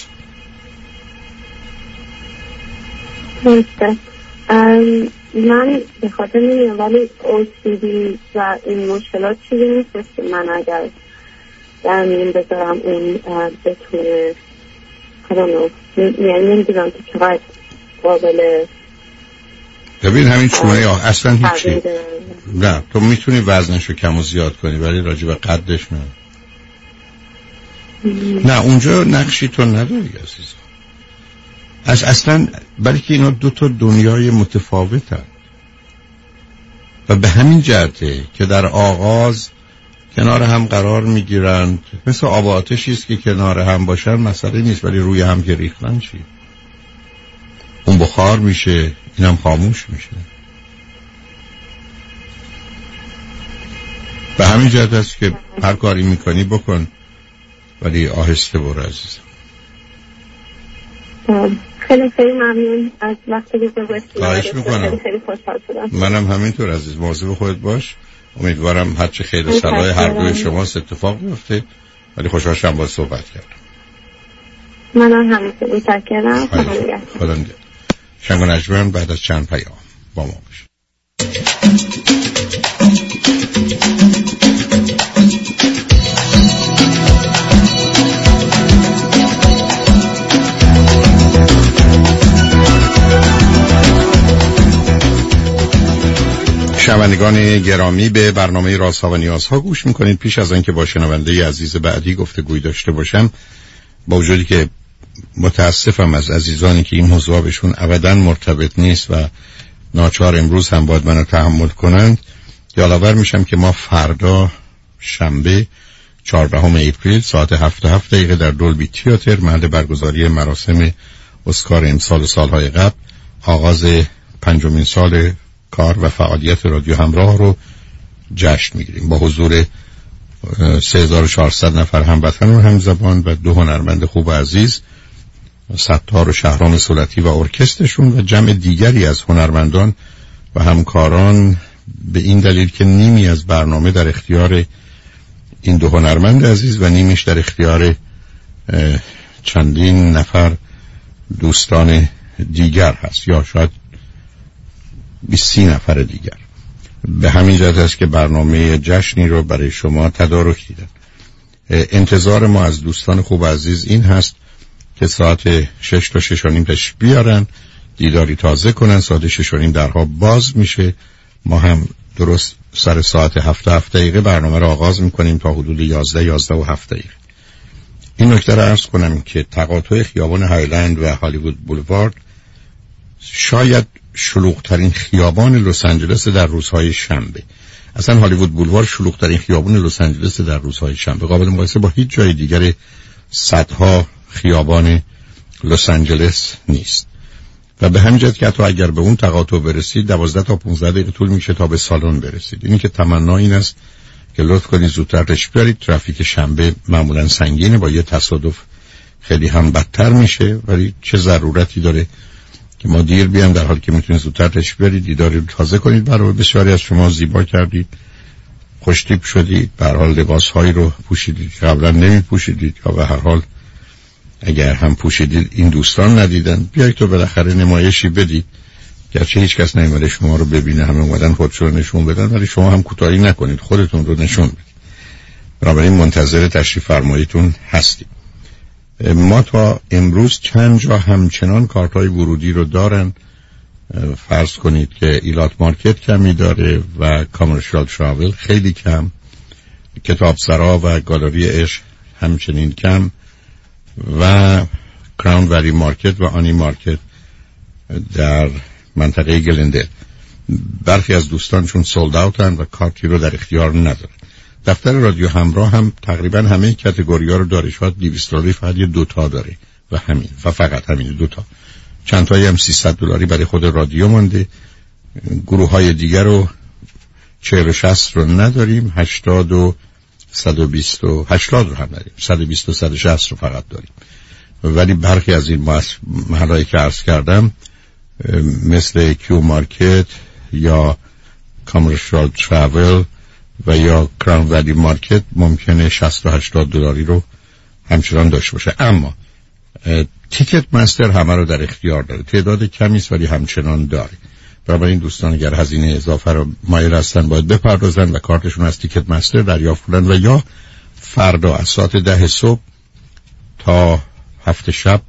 درسته. من به خاطر میدونم ولی او سی دی و این مشکلات چیزی نیست که من اگر در میون بذارم اون بتونه یعنی نمیدونم که چقدر قابل. ببین همین چونه ها اصلا هیچی. نه تو میتونی وزنشو کم و زیاد کنی ولی راجع به قدش نه. نه اونجا نقشی تو نداری عزیزم. از اصلا بلکه اینا دو تا دنیای متفاوتن و به همین جهته که در آغاز کنار هم قرار میگیرند، مثل آب و آتشی است که کنار هم باشن مسئله نیست، ولی روی هم که ریختن چی؟ اون بخار میشه اینم خاموش میشه. به همین جهت است که هر کاری میکنی بکن ولی آهسته برو عزیزم. خیلی خیلی ممنون از وقتی که گذاشتید. خواهش میکنم. خیلی خیلی خوشحال شدم. منم همینطور عزیز. مواظب خودت باش. امیدوارم هرچه خیر و صلاح هر دوی شماست اتفاق بیفته، ولی خوشحال شدم باهات صحبت کردم. منم همینطور متشکرم. خدا نگهدار. شنگ و نجمن بعد از چند پیام با ما باش. شنوندگان گرامی، به برنامه رازها و نیازها گوش میکنید. پیش از آنکه با شنونده عزیز بعدی گفتگوی داشته باشم، با وجودی که متاسفم از عزیزانی که این موضوع بهشون ابداً مرتبط نیست و ناچار امروز هم باید منو تحمل کنند، یادآور میشم که ما فردا شنبه چهاردهم اپریل ساعت هفت و هفت دقیقه در دولبی تئاتر، محل برگزاری مراسم اسکار امسال سالهای قبل، آغاز پنجمین سال کار و فعالیت رادیو همراه رو جشن میگیریم با حضور سه هزار و چهارصد نفر هموطن و همزبان و دو هنرمند خوب و عزیز، ستار و شهرام سلطی و ارکسترشون و جمع دیگری از هنرمندان و همکاران، به این دلیل که نیمی از برنامه در اختیار این دو هنرمند عزیز و نیمیش در اختیار چندین نفر دوستان دیگر هست، یا شاید بیست نفر دیگر. به همین جهت است که برنامه جشنی رو برای شما تدارک دیدن. انتظار ما از دوستان خوب عزیز این هست که ساعت شش تا شش و نیم تشریف بیارن، دیداری تازه کنن. ساعت شش و نیم درها باز میشه. ما هم درست سر ساعت هفت هفت دقیقه برنامه رو آغاز میکنیم تا حدود یازده یازده و هفت دقیقه. این نکته رو عرض کنم که تقاطع خیابان هایلند و هالیوود بولوارد شاید شلوغ‌ترین خیابان لس آنجلس در روزهای شنبه. اصلا هالیوود بولوارد شلوغ‌ترین خیابان لس آنجلس در روزهای شنبه، قابل مقایسه با هیچ جای دیگر صدها خیابان لس آنجلس نیست. و به همین جهت که حتی اگر به اون تقاطع برسید دوازده تا پانزده دقیقه طول میشه تا به سالن برسید. اینی که تمنا این است که لطف کنید زودتر تشریف بیارید. ترافیک شنبه معمولا سنگینه، با یه تصادف خیلی هم بدتر میشه، ولی چه ضرورتی داره که ما دیر بیام در حالی که میتونید زودتر تشریف بیارید، دیداری رو تازه کنید. برای بسیاری از شما زیبا کردید، خوشتیپ شدید، به هر حال لباس‌هایی رو پوشیدید که قبلا نمی‌پوشیدید، یا به هر حال اگر هم پوشیدید این دوستان ندیدن. بیایید تو بالاخره نمایشی بدید، گرچه هیچ کس نمی‌اومده شما رو ببینه، همه اومدن خودشون رو نشون بدن، ولی شما هم کوتاهی نکنید، خودتون رو نشون بدید. بنابراین منتظر تشریف فرماییتون هستیم. ما تا امروز چند جا همچنان کارت‌های ورودی رو دارن. فرض کنید که ایلات مارکت کمی داره و کامرشال تراول خیلی کم، کتابسرا و گالری عشق همچنین کم، و کراون ولی مارکت و آنی مارکت در منطقه گلندل. برخی از دوستان چون سولد اوتن و کارتی رو در اختیار ندارن. دفتر رادیو همراه هم تقریبا همه کاتگوری‌ها رو داره، شاید دویست دلاری فقط یه دوتا داره و همین و فقط همین دوتا. چند تایی هم سیصد دلاری برای خود رادیو مونده. گروه های دیگر رو چهل و شصت رو نداریم، هشتاد و صد و بیست و هشتاد رو هم نداریم، صد و بیست و صد و شصت رو فقط داریم. ولی برخی از این محلایی که عرض کردم مثل کیو مارکت یا کامرشال تراول و یا کراون ولی مارکت ممکنه شصت و هشتاد دلاری رو همچنان داشته باشه. اما تیکت مستر همه رو در اختیار داره، تعداد کمی است ولی همچنان داره. برای این دوستان اگر هزینه اضافه رو مایل هستن باید بپردازن و کارتشون از تیکت مستر دریافت کنن، و یا فردا از ساعت ده صبح تا هفت شب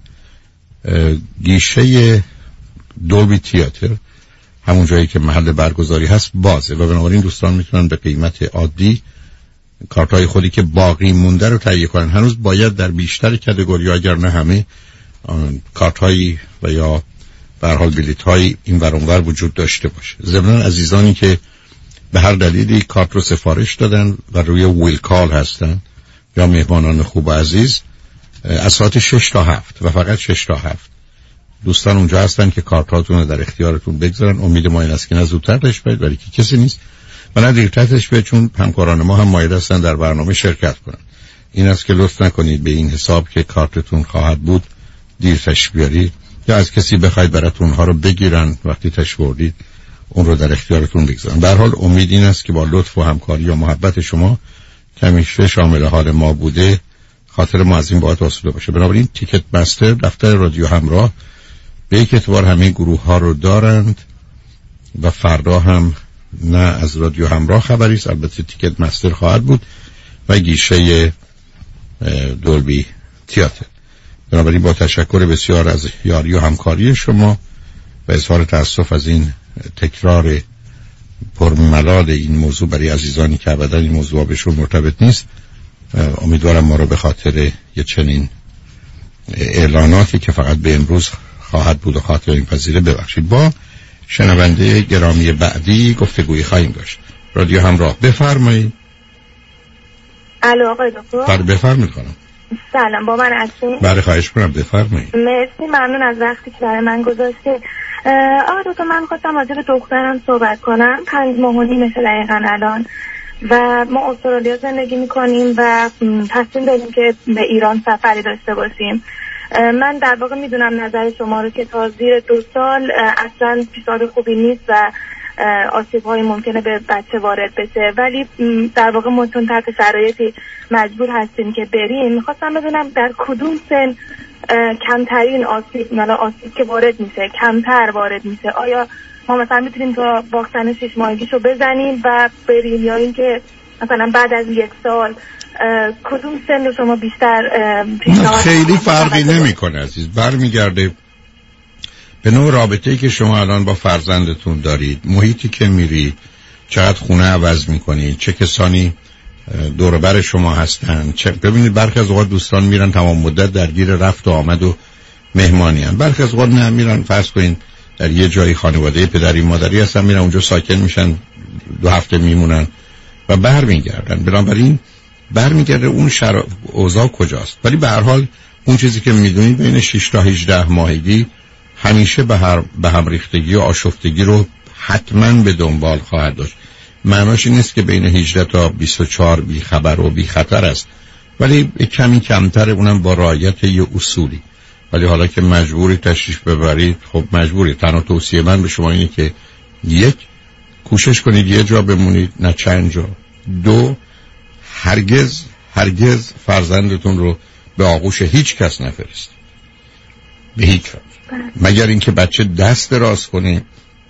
گیشه دولبی تئاتر، همون جایی که محل برگزاری هست، بازه و بنابراین دوستان میتونن به قیمت عادی کارتای خودی که باقی مونده رو تهیه کنن. هنوز باید در بیشتر کاتگوری‌ها اگر نه همه کارت‌هایی و یا به هر حال بلیط‌های این ور اون ور وجود داشته باشه. ضمن عزیزانی که به هر دلیلی کارت رو سفارش دادن و روی ویل کال هستن یا مهمانان خوب و عزیز، از ساعت شش تا هفت و فقط شش تا هفت دوستان اونجا هستن که کارتاتون رو در اختیارتون بگذارن. امید ما این است که نه زودتر تشریف بیارید، ولی که کسی نیست و نه دیرتر تشریف بیارید، چون همکاران ما هم مایل هستن در برنامه شرکت کنن. این است که لطف نکنید به این حساب که کارتتون خواهد بود دیر تشریف بیارید، یا از کسی بخواید براتون ها رو بگیرن وقتی تشریف بردید اون رو در اختیارتون بگذارن. به هر حال امید این است که با لطف و همکاری و محبت شما که همیشه شامل حال ما بوده، خاطر ما از این باید واسطه باشه. بنابراین تیکت مستر دفتر رادیو همراه به یک اعتبار همه گروه ها رو دارند و فردا هم نه از رادیو همراه خبری است، البته تیکت مستر خواهد بود و گیشه دولبی تئاتر. بنابراین با تشکر بسیار از یاری و همکاری شما و اظهار تأسف از این تکرار پرملال این موضوع برای عزیزانی که ابدا این موضوع بهشون مرتبط نیست، امیدوارم ما رو به خاطر یه چنین اعلاناتی که فقط به امروز خواهد بود و خاطر این پذیره ببخشید. با شنونده گرامی بعدی گفتگوی خواهیم داشت. رادیو همراه، بفرمایید. الو آقای دکتر. بله بفرمایید خانم. سلام، با من هستین؟ بله خواهش کنم بفرمایید. مرسی، ممنون از وقتی که برای من گذاشتید. آقای دکتر من خواستم راجع به دخترم صحبت کنم. پنج ماه و نیمه دقیقاً الان و ما استرالیا زندگی میکنیم و تصمیم داریم که به ایران سفری داشته باشیم. من در واقع میدونم نظر شما رو که تا زیر دو سال اصلا پیشنهاد خوبی نیست و آسیب های ممکنه به بچه وارد بشه، ولی در واقع ما چون تحت شرایطی مجبور هستیم که بریم. میخواستم بدونم در کدوم سن کمترین آسیب، مثلا آسیب که وارد میشه کمتر وارد میشه؟ آیا ما مثلا میتونیم تا واکسن شش ماهگیشو بزنیم و بریم، یا اینکه مثلا بعد از یک سال کدوم سن رو شما بیشتر پیشنهاد؟ خیلی فرقی نمیکنه عزیز، برمیگرده به نوع رابطه‌ای که شما الان با فرزندتون دارید، محیطی که میرید، چقدر خونه عوض میکنید، چه کسانی دور بر شما هستن. چه ببینید برخی از اوقات دوستان میرن تمام مدت درگیر رفت و آمد و مهمانی هستن، برخی از اوقات نه، میرن فرض کنین در یه جایی خانواده پدری مادری هستن، میرن اونجا ساکن میشن، دو هفته میمونن و برمیگردن. بنابراین برمیگرده اون شرا... اوضاع کجاست. ولی به هر حال اون چیزی که میدونید بین شش تا هجده ماهگی همیشه به هر به هم ریختگی و آشفتگی رو حتما به دنبال خواهد داشت. معناش این نیست که بین هجده تا بیست و چهار بی خبر و بی خطر است، ولی کمی کمتر، اونم با رعایت یه اصولی. ولی حالا که مجبوری تشریف ببرید، خب مجبوری. تنها توصیه من به شما اینه که یک، کوشش کنید یه جا بمونید نه چند جا. دو، هرگز هرگز فرزندتون رو به آغوش هیچ کس نفرستید، به هیچ وجه، مگر اینکه بچه دست دراز کنه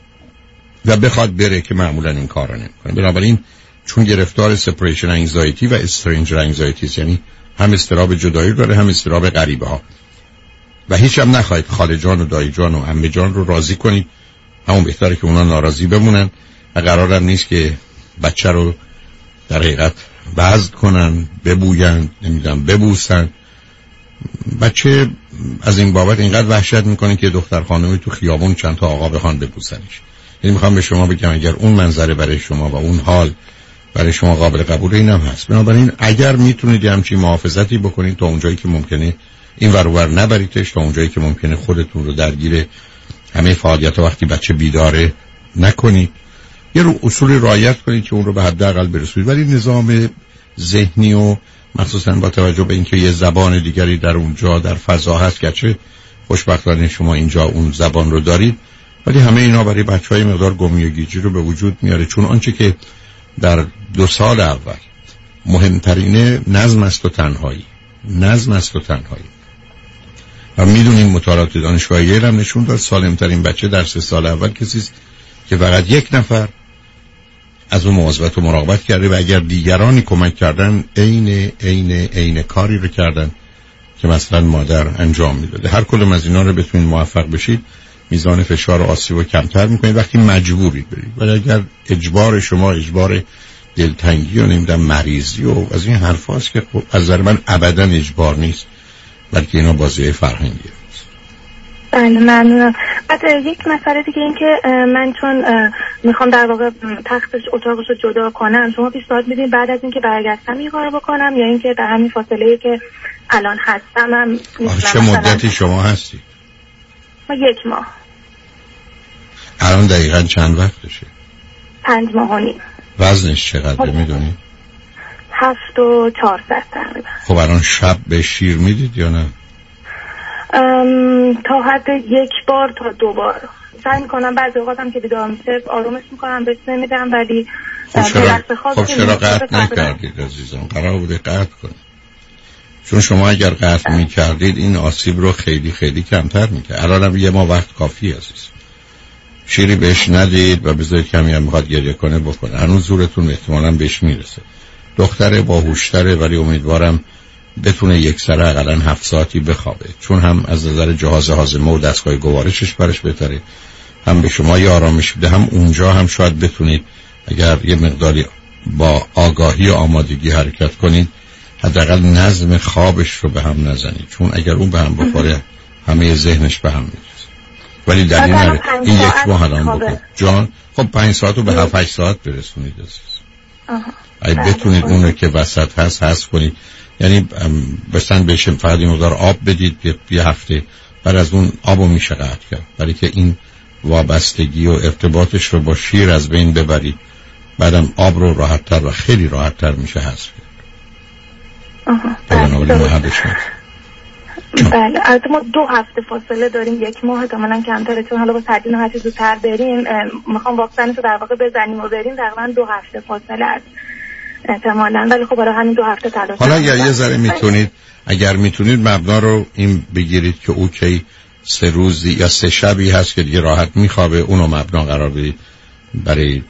و بخواد بره، که معمولا این کار رو نمی‌کنه. بنابراین چون گرفتار سپریشن انگزایتی و استرنجر انگزایتی، یعنی هم استراب جدایی داره هم استراب غریبه ها، و هیچ هم نخواهید خاله جان و دایی جان و عمه جان رو راضی کنید، همون بهتره که اونا ناراضی بمونن. و قرارم نیست که بچه رو در حقیقت وزد کنن، ببوین، نمیدونم ببوسن. بچه از این بابت اینقدر وحشت میکنه که دختر خانمی تو خیابون چند تا آقا بخوان ببوسنش. یعنی میخوام به شما بگم اگر اون منظره برای شما و اون حال برای شما قابل قبول، اینم هست. بنابراین اگر میتونید همچین محافظتی بکنید تا اونجایی که ممکنه این ور اونور نبریدش، تا اونجایی که ممکنه خودتون رو درگیر همه فعالیت‌ها وقتی بچه بیداره نکنید، یه رو اصول رعایت کنید که اون رو به حداقل برسونید. ولی نظام ذهنی و مخصوصا با توجه به اینکه یه زبان دیگری در اونجا در فضا هست، گرچه خوشبختانه شما اینجا اون زبان رو دارید، ولی همه اینا برای بچهای مقدار گمی و گیجی رو به وجود میاره. چون آنچه که در دو سال اول مهمترینه نظم است و تنهایی، نظم است و تنهایی. و میدونیم مطالعات دانشگاهی ییل هم نشون داد سالمترین بچه در سه سال اول کسی است که فقط یک نفر از اون مواظبت و مراقبت کرده و اگر دیگرانی کمک کردن عین عین عین کاری رو کردن که مثلا مادر انجام میداده. هر کدوم از اینا رو بتونید موفق بشید، میزان فشار و آسیب رو کمتر میکنید وقتی مجبورید برید. ولی اگر اجبار شما اجبار دلتنگی و نمیدونم مریضی و از این حرفاست که خب از نظر من ابدا اجبار نیست، بلکه اینا بازی فرهنگیه. بله ممنونم. بعد یک مسئله دیگه این که من چون میخوام در واقع تختش اتاقش رو جدا کنم، شما پیشنهاد میدین بعد از اینکه برگشتم این کارو بکنم یا اینکه در همین فاصله که الان هستم هم چه مدتی شما هستی؟ ما یک ماه. الان دقیقاً چند وقتشه؟ پنج ماه و نیم. وزنش چقدره میدونی؟ هفت و چهارصد تقریبا. خب الان شب به شیر میدید یا نه؟ ام، تا حد یک بار تا دو بار سعی میکنم. بعضی اوقات هم که بیدار میشه آرومش میکنم، بهش نمیدم، ولی خب چرا, خب چرا قطع نکردید عزیزم؟ قرار بوده قطع کنید. چون شما اگر قطع میکردید این آسیب رو خیلی خیلی کمتر میکرد. الان هم یه ما وقت کافی عزیز. شیری بهش ندید و بذارید کمی هم میخواد گریه کنه بکنه، هنوز زورتون احتمالاً بهش میرسه. دختره باهوشتره ولی امیدوارم بتونه یک سره اقلا هفت ساعتی بخوابه، چون هم از نظر جهاز هاضمه و دستگاه گوارشش برش بهتره، هم به شما یه آرامش بده، هم اونجا هم شاید بتونید اگر یه مقداری با آگاهی و آمادگی حرکت کنید حداقل نظم خوابش رو به هم نزنید، چون اگر اون به هم بخوره همه ذهنش به هم میریزه. ولی دلیل نداره این یک ماه الان بکن جان. خب پنج ساعت رو به هفت هشت ساعت برسونید عزیز. اگه بتونید اون رو که وسط هست هست کنید، یعنی بستن بهش فقط این مقدار آب بدید یه هفته، بعد از اون آب رو میشه قطع کرد، برای که این وابستگی و ارتباطش رو با شیر از بین ببرید، بعدم آب رو راحت‌تر و خیلی راحت‌تر میشه حذف کرد. آها. بله از ما دو هفته فاصله داریم، یک ماه احتمالاً کمتره، چون حالا با تدین و هرچی زودتر بریم میخوام واکسنش رو در واقع بزنیم و بریم، تقریبا دو هفته فاصله است احتمالاً. ولی خب برای همین دو هفته تلاش. حالا اگر یه ذره میتونید اگر میتونید مبنا رو این بگیرید که اوکی سه روزی یا سه شبی هست که دیگه راحت میخوابه، اونو مبنا قرار بدید برای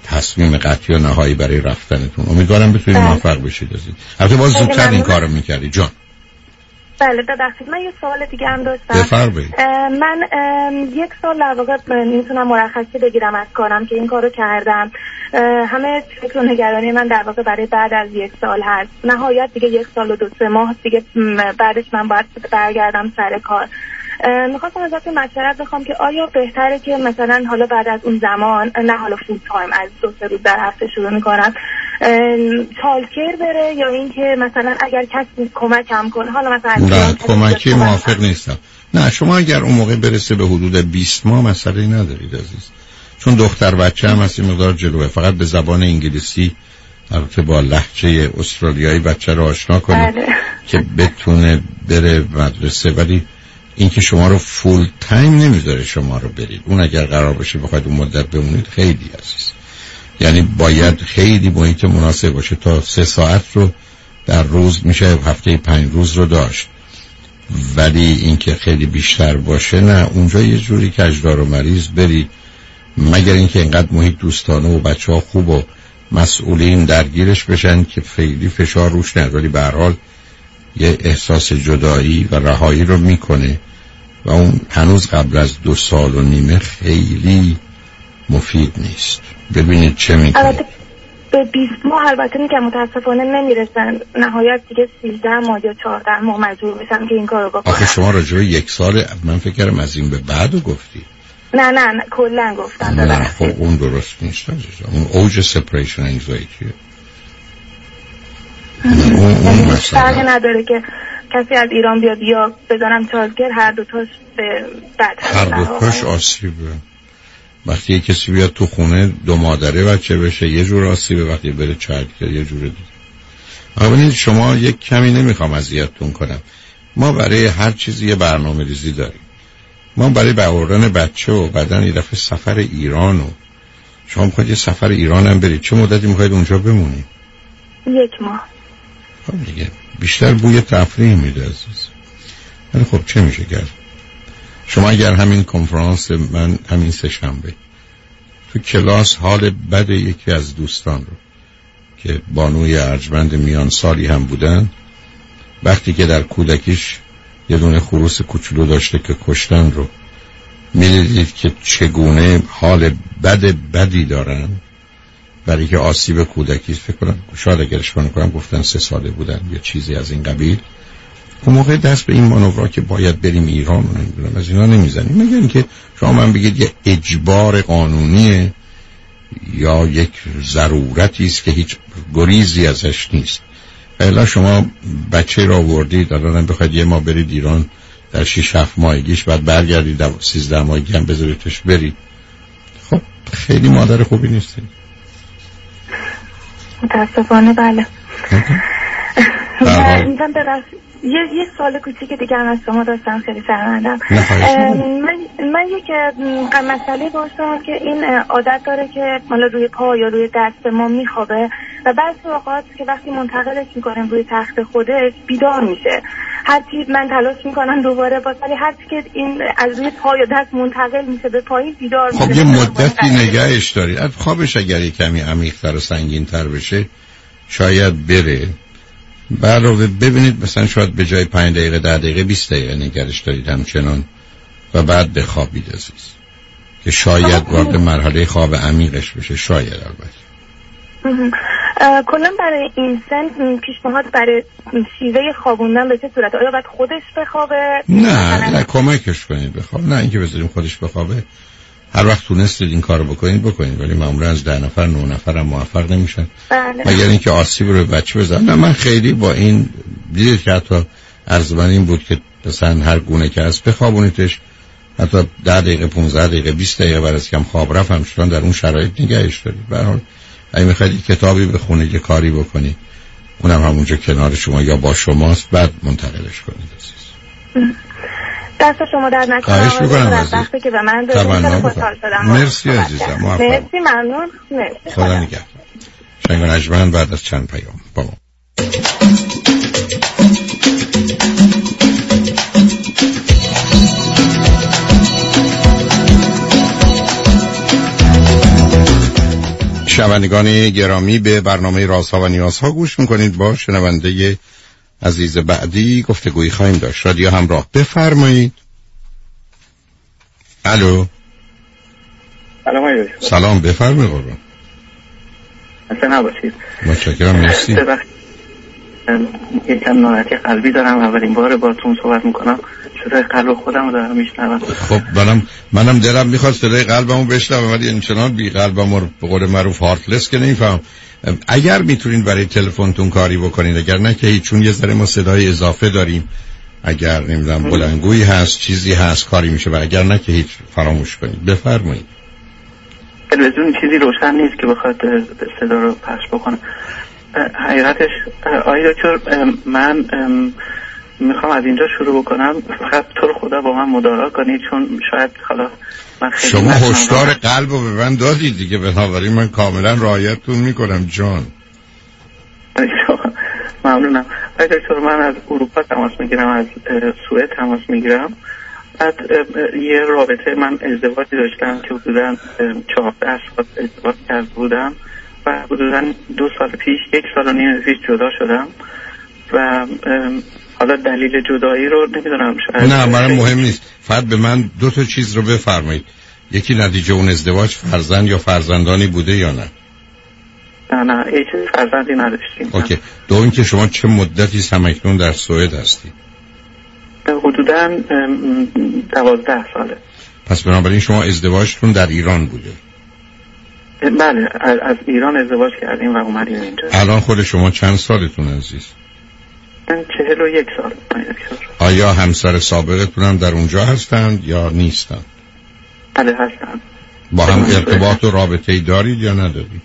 تصمیم قطعی و نهایی برای رفتنتون. امیدوارم بتونید موفق بشید عزیز. البته باز زودتر این کارو می‌کردی جان. بله ببخشید من یه سوال دیگه هم داشتم. بفرمایید. من یک سال در واقع میتونم مرخصی بگیرم از کارم که این کارو کردم. همه فکر و نگرانی من در واقع برای بعد از یک سال هست. نهایت دیگه یک سال و دو سه ماه دیگه بعدش من باید برگردم سر کار. میخواستم ازتون مشورت بخوام که آیا بهتره که مثلا حالا بعد از اون زمان نه حالا فول تایم از دو سه روز در هفته شروع میکنم چالکر بره یا اینکه مثلا اگر کسی کمکم کنه حالا مثلا نه کمکی موافق نیستم. نه شما اگر اون موقع برسه به حدود بیست ماه مسئله ندارید عزیز، چون دختر بچه هم هست این مقدار جلوه، فقط به زبان انگلیسی البته با لهجه استرالیایی بچه رو آشنا کنه بله. که بتونه بره مدرسه، ولی اینکه شما رو فول تایم نمیذاره شما رو برید. اون اگر قرار باشه بخواید اون مدت بمونید خیلی عزیز، یعنی باید خیلی محیط مناسب باشه. تا سه ساعت رو در روز میشه هفته پنج روز رو داشت، ولی اینکه خیلی بیشتر باشه نه. اونجا یه جوری کجدار و مریض برید، مگر اینکه اینقدر محیط دوستانه و بچه ها خوب و مسئولین درگیرش بشن که خیلی فشار روش نیاد، ولی به هر حال یه احساس جدایی و رهایی رو میکنه و اون هنوز قبل از دو سال و نیمه خیلی مفید نیست. ببینید چه میکنه. البته به بیست ماه البته میگم متاسفانه نمیرسن، نهایت دیگه سیزده ماه یا چهارده ماه مجبور میشن که این کارو بکنن. آخه شما راجع به یک سال من فکر کردم از این به بعدو گفتی. نه نه, نه کلا گفتم. نه خب اون درست نیست عزیزم، اون اوج سپریشن انگزایتیه. اون اون مسئله نداره که کسی از ایران بیاد یا بزنم چالکر، هر دو تاش به بد هر دو تاش آسیبه. وقتی یه کسی بیاد تو خونه دو مادره بچه بشه یه جور آسیبه، وقتی بره چالکر یه جور دیگه. اما شما یک کمی نمیخوام اذیتتون کنم، ما برای هر چیزی یه برنامه ریزی داریم. ما برای بردن بچه و بعدن یه دفعه سفر ایران و شما میخواید یه سفر ایران هم برید، چه مدتی میخواید اونجا بمونید؟ یک ماه. خب دیگه بیشتر بوی تفریح میده عزیز. ولی خب چه میشه کرد؟ شما اگر همین کنفرانس من همین سه شنبه تو کلاس حال بد یکی از دوستان رو که بانوی ارجمند میان سالی هم بودن، وقتی که در کودکیش یه دونه خروس کوچولو داشته که کشتن رو میدیدید که چگونه حال بد بدی دارن برای که آسیب کودکی، فکر کنم شاید اگر اشتباه نکنم گفتن سه ساله بودن یا چیزی از این قبیل. اون موقع دست به این مانورا که باید بریم ایران و نمیدونم از اینا نمیزنیم، مگر اینکه شما من بگید یه اجبار قانونیه یا یک ضرورتی است که هیچ گریزی ازش نیست. الا شما بچه را آوردید الان بخواید یه ما برید ایران در شش هفت ماهگیش بعد برگردید در سیزده ماهگی هم بذاریدش برید، خب خیلی مادر خوبی نیستید. متاسفانه بله. میتونم برست یه یه سوال کوچیک دیگه هم از شما داشتم، خیلی شرمندم. من من یک مسئله داشتم که این عادت داره که حالا روی پا یا روی دست ما میخوابه و بعضی اوقات که وقتی منتقلش میکنیم روی تخت خودش بیدار میشه. هرچی من تلاش میکنم دوباره باز، ولی هرچی که این از روی پا یا دست منتقل میشه به پایین بیدار میشه. خب یه مدتی نگهش دارید. از خوابش اگر یه کمی عمیق‌تر و سنگین‌تر بشه شاید بره. علاوه ببینید مثلا شاید به جای پنج دقیقه ده دقیقه بیست دقیقه نگرش دارید همچنان و بعد بخوابید عزیز، که شاید وارد مرحله خواب عمیقش بشه. شاید البته کلا برای این سن پیشنهاد برای شیوه خوابوندن به چه صورت؟ آیا باید خودش بخوابه؟ نه نه کمکش کنید بخواب، نه اینکه بذاریم خودش بخوابه. هر وقت تونستید این کارو بکنید بکنید، ولی معمولا از ده نفر نه نفر هم موفق نمیشن. بله. مگر اینکه آسیب رو بچه بزنن. نه من خیلی با این دیدید که حتی عرض من این بود که مثلا هر گونه که از بخوابونیدش حتی ده دقیقه پانزده دقیقه بیست دقیقه بعد از کم خواب رفت همچنان در اون شرایط نگهش دارید. به هر حال اگه میخواید کتابی بخونید یه کاری بکنید اونم همونجا کنار شما یا با شماست، بعد منتقلش کنید عزیز. دست شما در نکنه. خواهش میکنم عزیز. وقتی که به من دادید خوشحال شدم. مرسی عزیزم. مرسی ممنون. مرسی. خدا نگهدار. شنگ و نجمن بعد از چند پیام با ما. شنوندگان گرامی، به برنامه رازها و نیازها گوش میکنید. با شنونده عزیز بعدی گفتگویی خواهیم داشت. رادیو همراه، بفرمایید. الو. سلام علیکم. سلام، بفرمایید قربان. اصلا نباشید. متشکرم، مرسی. یکم ناراحتی قلبی دارم، اولین بار باهاتون صحبت میکنم. صدای قلب خودم رو دارم میشنوم. خب منم منم دلم میخواد صدای قلبمو بشنوم، ولی اینچنان بی قلبم رو به قول معروف هارتلس که نمیفهم. اگر میتونین برای تلفنتون کاری بکنید، اگر نه که هیچ، چون یه ذره ما صدای اضافه داریم. اگر نمیدونم بلندگویی هست، چیزی هست، کاری میشه، و اگر نه که هیچ، فراموش کنید. بفرمایید. تلویزیون چیزی روشن نیست که بخواد صدا رو پخش بکنه. حقیقتش آقای دکتر، من میخوام از اینجا شروع بکنم. فقط تو رو خدا با من مدارا کنید، چون شاید حالا من خیلی شما هشدار قلب رو به من دادید دیگه، بنابراین من کاملا رعایتتون میکنم جان. ممنونم. آقای دکتر، من از اروپا تماس میگیرم، از سوئد تماس میگیرم. بعد یه رابطه، من ازدواجی داشتم که حدودا چهارده سال ازدواج کرده بودم و حدودا دو سال پیش، یک سال و نیم پیش جدا شدم و حالا دلیل جدایی رو نمیدونم. شاید نه من مهم نیست، فقط به من دو تا چیز رو بفرمایید. یکی نتیجه اون ازدواج فرزند یا فرزندانی بوده یا نه؟ نه نه هیچ فرزندی نداشتیم. اوکی. دوم که شما چه مدتی همکنون در سوئد هستید؟ حدوداً دوازده ساله. پس بنابراین شما ازدواجتون در ایران بوده؟ بله، از ایران ازدواج کردیم و اومدیم اینجا. الان خود شما چند سالتون عزیز؟ من چهل و یک سال. آیا همسر سابقتون هم در اونجا هستند یا نیستند؟ بله هستند. با هم ارتباط و رابطه‌ای دارید یا ندارید؟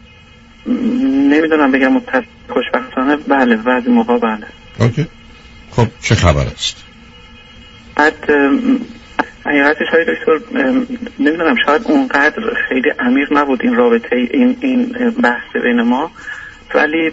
نمیدونم بگم متاسف خوشبختانه بله، بعضی موقع بله. اوکی. خب چه خبر است؟ بعد حقیقتش های دکتر نمیدونم، شاید اونقدر خیلی عمیق نبود این رابطه، این این بحث بین ما، ولی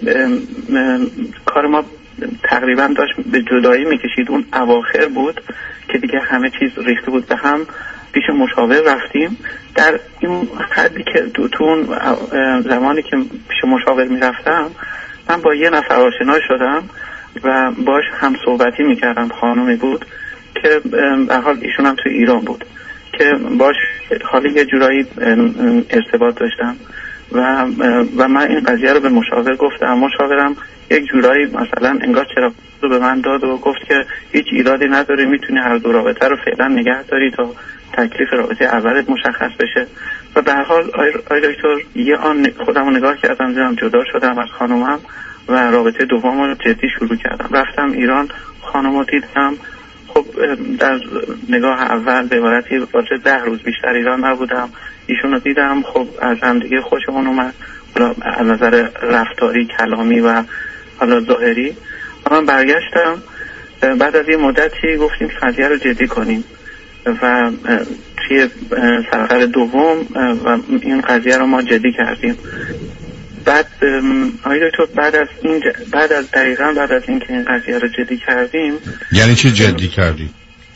کار ما تقریبا داشت به جدایی میکشید. اون اواخر بود که دیگه همه چیز ریخته بود به هم. پیش مشاور رفتیم. در این حدی که تو اون زمانی که پیش مشاور میرفتم، من با یه نفر آشنا شدم و باش هم صحبتی میکردم. خانمی بود که به حال ایشون هم تو ایران بود که باش حالی یه جورایی ارتباط داشتم و و من این قضیه رو به مشاور گفتم. مشاورم یک جورایی مثلا انگار چرا رو به من داد و گفت که هیچ ایرادی نداره، میتونی هر دو رابطه رو فعلا نگه داری تا تکلیف رابطه اولت مشخص بشه. و به هر حال آی دکتر، یه آن خودم رو نگاه کردم، دیدم جدا شدم از خانومم و رابطه دوم رو جدی شروع کردم. رفتم ایران، خانم رو دیدم. خب در نگاه اول به عبارتی باشه ده روز بیشتر ایران نبودم. ایشون رو دیدم، خب از هم دیگه خوشمون اومد، از نظر رفتاری، کلامی و حالا ظاهری. من برگشتم، بعد از یه مدتی گفتیم قضیه رو جدی کنیم و توی سفر دوم و این قضیه رو ما جدی کردیم. بعد آقای دکتر، بعد از این ج... بعد از دقیقاً بعد از اینکه این قضیه رو جدی کردیم. یعنی چی جدی کردیم؟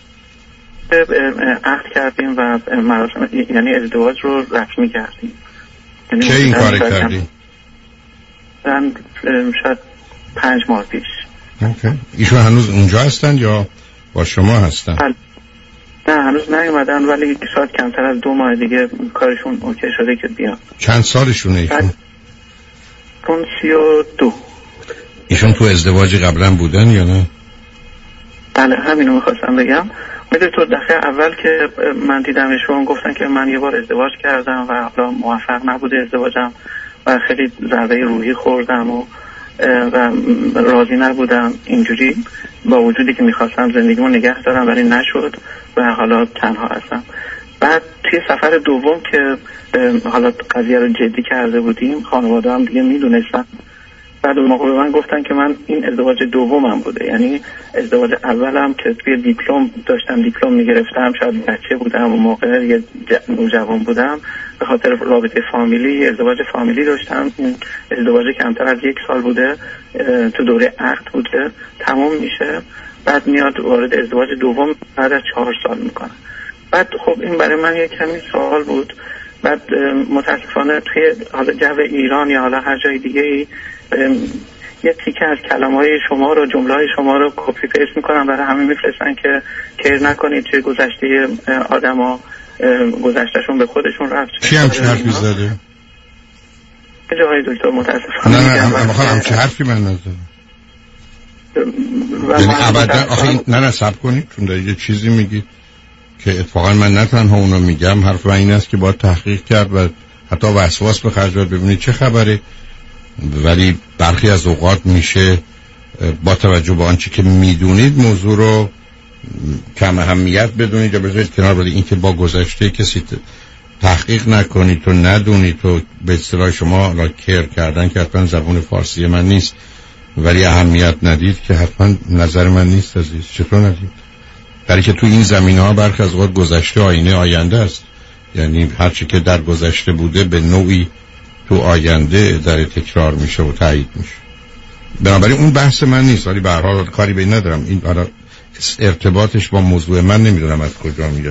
عقد کردیم و مراسم، یعنی ازدواج رو رسمی کردیم. یعنی چه این کار کردیم؟ من شاید پنج ماه پیش. اوکی. ایشون هنوز اونجا هستن یا با شما هستن؟ بل... نه هنوز نیومدن، ولی شاید کمتر از دو ماه دیگه کارشون اوکی شده که بیان. چند سالشونه ایشون؟ اون سی و دو. ایشون تو ازدواجی قبلا بودن یا نه؟ بله همینو میخواستم بگم. میدونی تو دفعه اول که من دیدمشون گفتن که من یه بار ازدواج کردم و حالا موفق نبوده ازدواجم و خیلی ضربه روحی خوردم و و راضی نبودم اینجوری، با وجودی که میخواستم زندگیمو نگه دارم ولی نشد و حالا تنها هستم. بعد توی سفر دوم که حالا قضیه رو جدی کرده بودیم، خانواده هم دیگه میدونستن. بعد اون موقع به من گفتن که من این ازدواج دومم بوده، یعنی ازدواج اولم که توی دیپلم داشتم دیپلم میگرفتم، شاید بچه بودم اون موقع، یه نوجوان بودم، به خاطر رابطه فامیلی ازدواج فامیلی داشتم. این ازدواج کمتر از یک سال بوده، تو دوره عقد بوده، تمام میشه، بعد میاد وارد ازدواج دوم بعد از چهار سال میکنه. بعد خب این برای من یه کمی سوال بود بعد متاسفانه توی حالا جو ایران یا حالا هر جای دیگه ای یه تیکه از کلمه‌های شما رو جمله‌های شما رو کپی پیست میکنن برای همه میفرستن که کیر نکنید توی گذشته آدما گذشتهشون به خودشون رفت. کی همچین حرفی زده؟ جای دکتر متاسفانه نه نه هم همچین حرفی من نزدم. یعنی ابدا آخه نه نه صبر کنید چون دارید یه چیزی میگید که اتفاقا من نه تنها اونو میگم، حرف من این است که باید تحقیق کرد و حتی وسواس به خرج داد ببینید چه خبره. ولی برخی از اوقات میشه با توجه به آنچه که میدونید موضوع رو کم اهمیت بدونید یا بذارید کنار، ولی اینکه با گذشته کسی تحقیق نکنید تو ندونید تو به اصطلاح شما را کیر کردن که حتما زبون فارسی من نیست ولی اهمیت ندید که حتما نظر من نیست عزیز. چطور ندید؟ برای که تو این زمینه ها برخی از اوقات گذشته آینه آینده است، یعنی هرچی که در گذشته بوده به نوعی تو آینده در تکرار میشه و تایید میشه. بنابراین اون بحث من نیست، ولی به هر حال کاری به این ندارم. این ارتباطش با موضوع من نمیدونم از کجا میاد.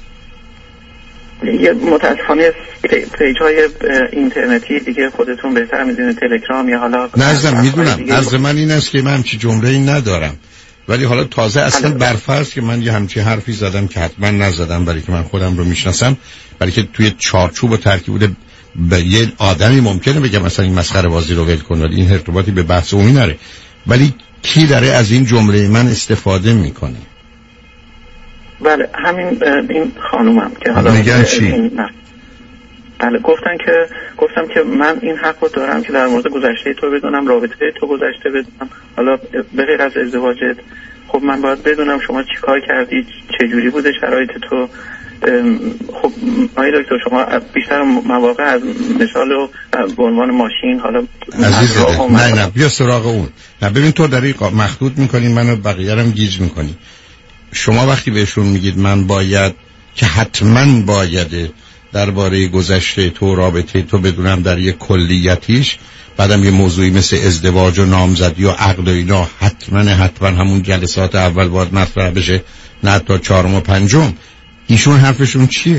یه متاسفانه پیج های اینترنتی دیگه خودتون بهتر میدونید، تلگرام یا حالا نه میدونم. عرض من این است که من همچی جمله ای ندارم، ولی حالا تازه اصلا برفرض که من یه همچی حرفی زدم که حتما نزدم برای که من خودم رو میشناسم، برای که توی چارچوب و ترکیب بوده به یه آدمی ممکنه بگم مثلا این مسخره بازی رو ول کن، این ارتباطی به بحث عمومی نره. ولی کی داره از این جمله من استفاده میکنه؟ بله همین این خانومم که حالا میگن چی؟ بله گفتن که گفتم که من این حق رو دارم که در مورد گذشته تو بدونم، رابطه تو گذشته بدونم، حالا به غیر از ازدواجت خب من باید بدونم شما چی کار کردی، چه جوری بوده شرایط تو. خب آقای دکتر شما بیشتر مواقع از مثال و به عنوان ماشین حالا عزیز نه نه بیا سراغ اون. نه ببین تو داری مخدود میکنی منو بقیه رو گیج میکنی. شما وقتی بهشون میگید من باید که حتما باید درباره گذشته تو رابطه تو بدونم در یک کلیتیش، بعدم یه موضوعی مثل ازدواج و نامزدی و عقد و اینا حتما حتما همون جلسات اول باید مطرح بشه، نه تا چهارم و پنجم. ایشون حرفشون چیه؟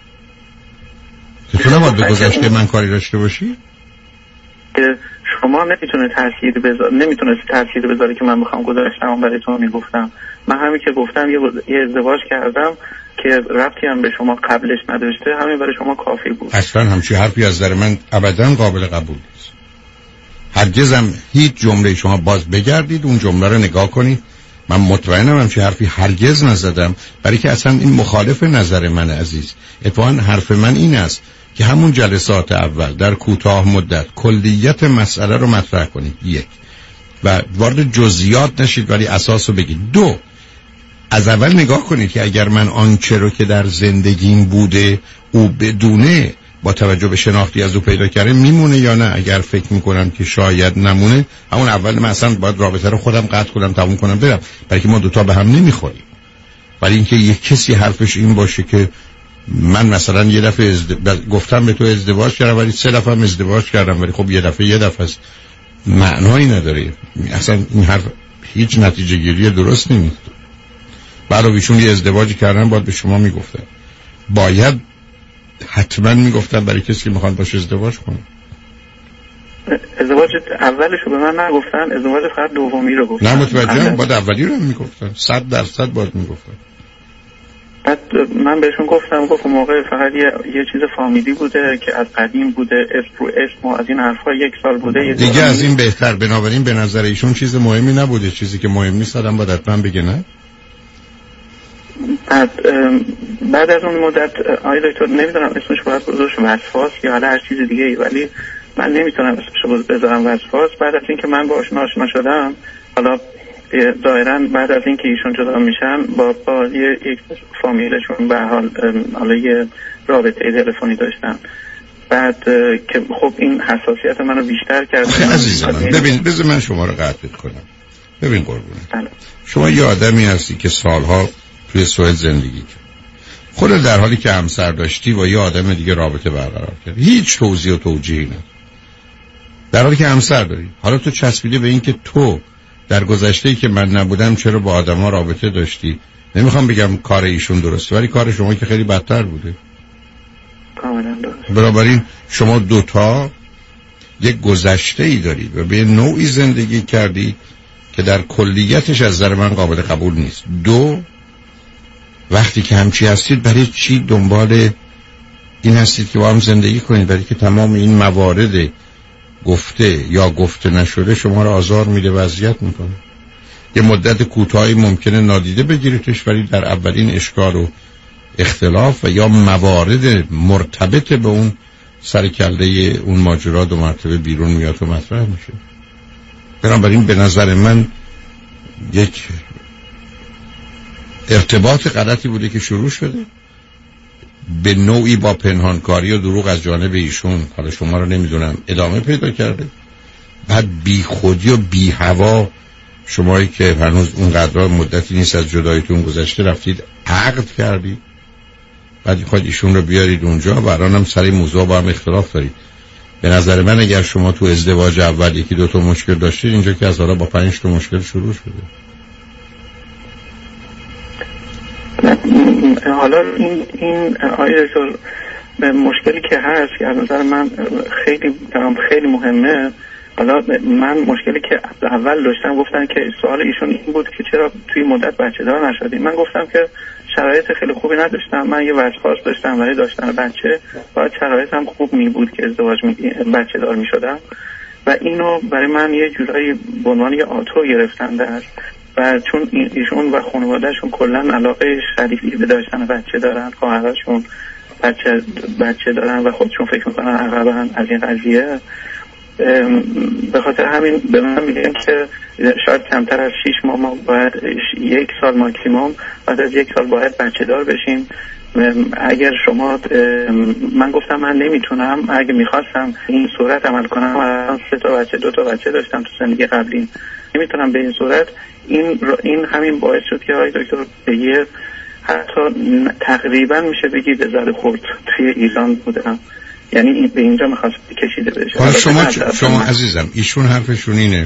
تو نباید به گذشته من کاری داشته باشی؟ شما نمیتونه تأثیر بذاره، نمیتونه تأثیر بذاره که من میخوام گذشتم برای تو میگفتم. من همین که گفتم یه, یه ازدواج کردم که ربطی هم به شما قبلش نداشته، همین برای شما کافی بود. اصلا همچی حرفی از در من ابدا قابل قبول نیست. هرگزم هیچ جمله شما باز بگردید اون جمله رو نگاه کنید، من مطمئنم همچی حرفی هرگز نزدم، برای که اصلا این مخالف نظر من عزیز. اتفاقا حرف من این است که همون جلسات اول در کوتاه مدت کلیت مسئله رو مطرح کنید، یک، و وارد جزئیات نشید ولی اساس رو بگید. دو، از اول نگاه کنید که اگر من آنچه رو که در زندگیم بوده او بدونه با توجه به شناختی از او پیدا کرده میمونه یا نه. اگر فکر میکنم که شاید نمونه، همون اول من اصلا باید رابطه رو خودم قطع کنم، تموم کنم برم، برای که ما دوتا به هم نمیخوریم. ولی اینکه یک کسی حرفش این باشه که من مثلا یه دفعه ازد... گفتم به تو ازدواج کردم ولی سه دفعه هم ازدواج کردم، ولی خب یه دفعه یه دفعه است، معنایی نداره. اصلا این حرف هیچ نتیجه گیری درست نیست. برای ایشون یه ازدواجی کردن باید به شما میگفتن، باید حتما میگفتن برای کسی که میخوان باشه ازدواج کنه. ازدواج اولش رو به من نگفتن، ازدواج فقط دومی رو گفتن. نه متوجهم، باید اولی رو هم میگفتن، صد درصد باید میگفتن. بعد من بهشون گفتم گفت موقع فقط یه, یه چیز فامیلی بوده که از قدیم بوده، اسم رو اسم و از این حرفا یک سال بوده یه دیگه از این بهتر. بنابراین به نظر ایشون چیز مهمی نبوده، چیزی که مهم نیست آدم باید حتما بگه نه. بعد بعد از اون مدت آقای دکتر نمیدونم اسمش باید بذارش وسواس یا حالا هر چیز دیگه ای، ولی من نمیتونم اسمش بذارم وسواس. بعد از اینکه من باهاش آشنا شدم، حالا ظاهرا بعد از اینکه ایشون جدا میشن با با یک فامیلشون به حال حالا یه رابطه تلفنی داشتن، بعد که خب این حساسیت منو بیشتر کرد. عزیز من ببین بذار من شما رو قطع کنم. ببین قربونه، شما یه آدمی هستی که سالها توی سوئد زندگی کرد، خودت در حالی که همسر داشتی با یه آدم دیگه رابطه برقرار کردی، هیچ توضیح و توجیهی نداری، در حالی که همسر داری. حالا تو چسبیده به این که تو در گذشته‌ای که من نبودم چرا با آدم‌ها رابطه داشتی. نمیخوام بگم کار ایشون درسته، ولی کار شما که خیلی بدتر بوده. کاملا کاملا درست. بنابراین شما دوتا یک گذشته ای دارید و به نوعی زندگی کردید که در کلیتش از نظر من قابل قبول نیست. دو، وقتی که همچی هستید برای چی دنبال این هستید که با هم زندگی کنید؟ برای که تمام این موارد گفته یا گفته نشده شما را آزار میده و اذیت میکنه. یه مدت کوتاهی ممکنه نادیده بگیریدش، ولی در اولین اشکال و اختلاف و یا موارد مرتبط به اون سر کله اون ماجرا دو مرتبه بیرون میاد و مطرح میشه. بنابراین به نظر من یک ارتباط غلطی بوده که شروع شده، به نوعی با پنهانکاری و دروغ از جانب ایشون، حالا شما رو نمیدونم، ادامه پیدا کرده. بعد بی خودی و بی هوا شمایی که هنوز اون قدر مدتی نیست از جداییتون گذشته رفتید عقد کردید، بعد خواهد ایشون رو بیارید اونجا و الانم سر این موضوع با هم اختلاف دارید. به نظر من اگر شما تو ازدواج اول یکی دو تا مشکل داشتید، اینجا که از حالا با پنج تا مشکل شروع شده. حالا این این آیه به مشکلی که هست که از نظر من خیلی خیلی مهمه. حالا من مشکلی که اول داشتم، گفتن که سوال ایشون این بود که چرا توی مدت بچه دار نشدیم. من گفتم که شرایط خیلی خوبی نداشتم، من یه وسواس داشتم برای داشتن بچه، باید شرایط هم خوب می بود که ازدواج می بچه دار می شدم و اینو برای من یه جورایی به عنوان یه آتو گرفتن دست. و چون ایشون و خانوادهشون کلا علاقه شدیدی به داشتن بچه دارن، خواهرشون بچه بچه دارن و خودشون فکر میکنن عقبن از این قضیه، به خاطر همین به من میگن که شاید کمتر از شیش ماه ما باید یک سال ماکسیموم بعد از یک سال باید بچه دار بشیم. اگر شما، من گفتم من نمیتونم، اگه میخواستم این صورت عمل کنم، من سه تا بچه دو تا بچه داشتم تو زندگی قبلی، نمیتونم به این صورت. این این همین باعث شد که آقای دکتر به یه حتی تقریبا میشه بگی به ذره خورد توی ایران بودم، یعنی به اینجا میخواست کشیده بشه. حالا شما شما عزیزم ایشون حرفشون اینه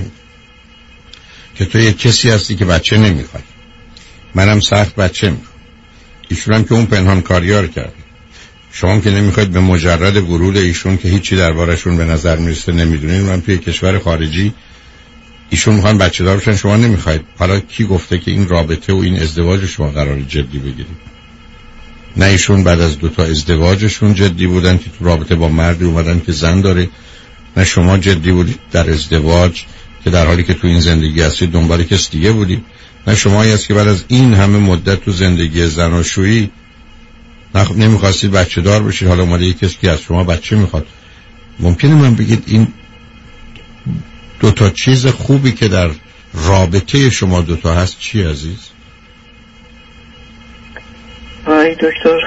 که تو یه کسی هستی که بچه نمیخوای، منم سخت بچه میخوام، ایشون هم که اون پنهان کاریار رو کرده. شما که نمیخواید به مجرد ورود ایشون که هیچی دربارشون به نظر میرسه نمیدونین، من توی کشور خارجی ایشون میخوان بچه دار بشن، شما نمیخواید. حالا کی گفته که این رابطه و این ازدواج شما قرار جدی بگیرید؟ نه ایشون بعد از دوتا ازدواجشون جدی بودن که تو رابطه با مردی اومدن که زن داره، نه شما جدی بودید در ازدواج که در حالی که تو این زندگی هستید دنبال کس دیگه بودید، نه شمایی هست که بعد از این همه مدت تو زندگی زناشویی نمیخواستید بچه دار بشید، حالا اومده یک کسی که از شما بچه میخواد. ممکنه من بگید این دوتا چیز خوبی که در رابطه شما دوتا هست چی عزیز؟ آی دکتر،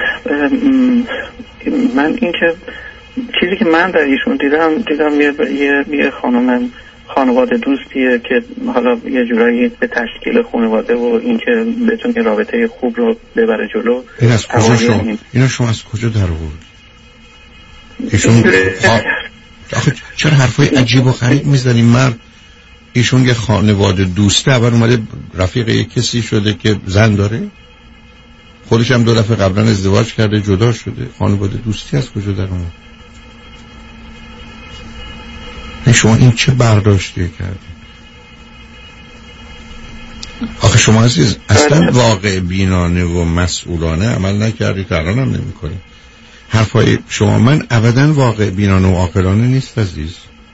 من این که چیزی که من در ایشون دیدم دیدم یه یه, یه خانم خانواده دوستیه که حالا یه جورایی به تشکیل خانواده و این که بتونه یه رابطه خوب رو ببره جلو. این از کجا شما اینا شما از کجا در آورد؟ ایشون آخه چرا حرفای عجیب و غریب میزنی؟ مرد ایشون یه خانواده دوسته، اول اومده رفیق یک کسی شده که زن داره، خودش هم دو دفعه قبلا ازدواج کرده جدا شده، خانواده دوستی از کجا در اومد؟ شما این چه برداشتی کردی؟ آخه شما عزیز اصلا واقع بینانه و مسئولانه عمل نکردی، الان هم نمی کنی. حرفای شما من ابدا واقع بینانه و عاقلانه نیست عزیز.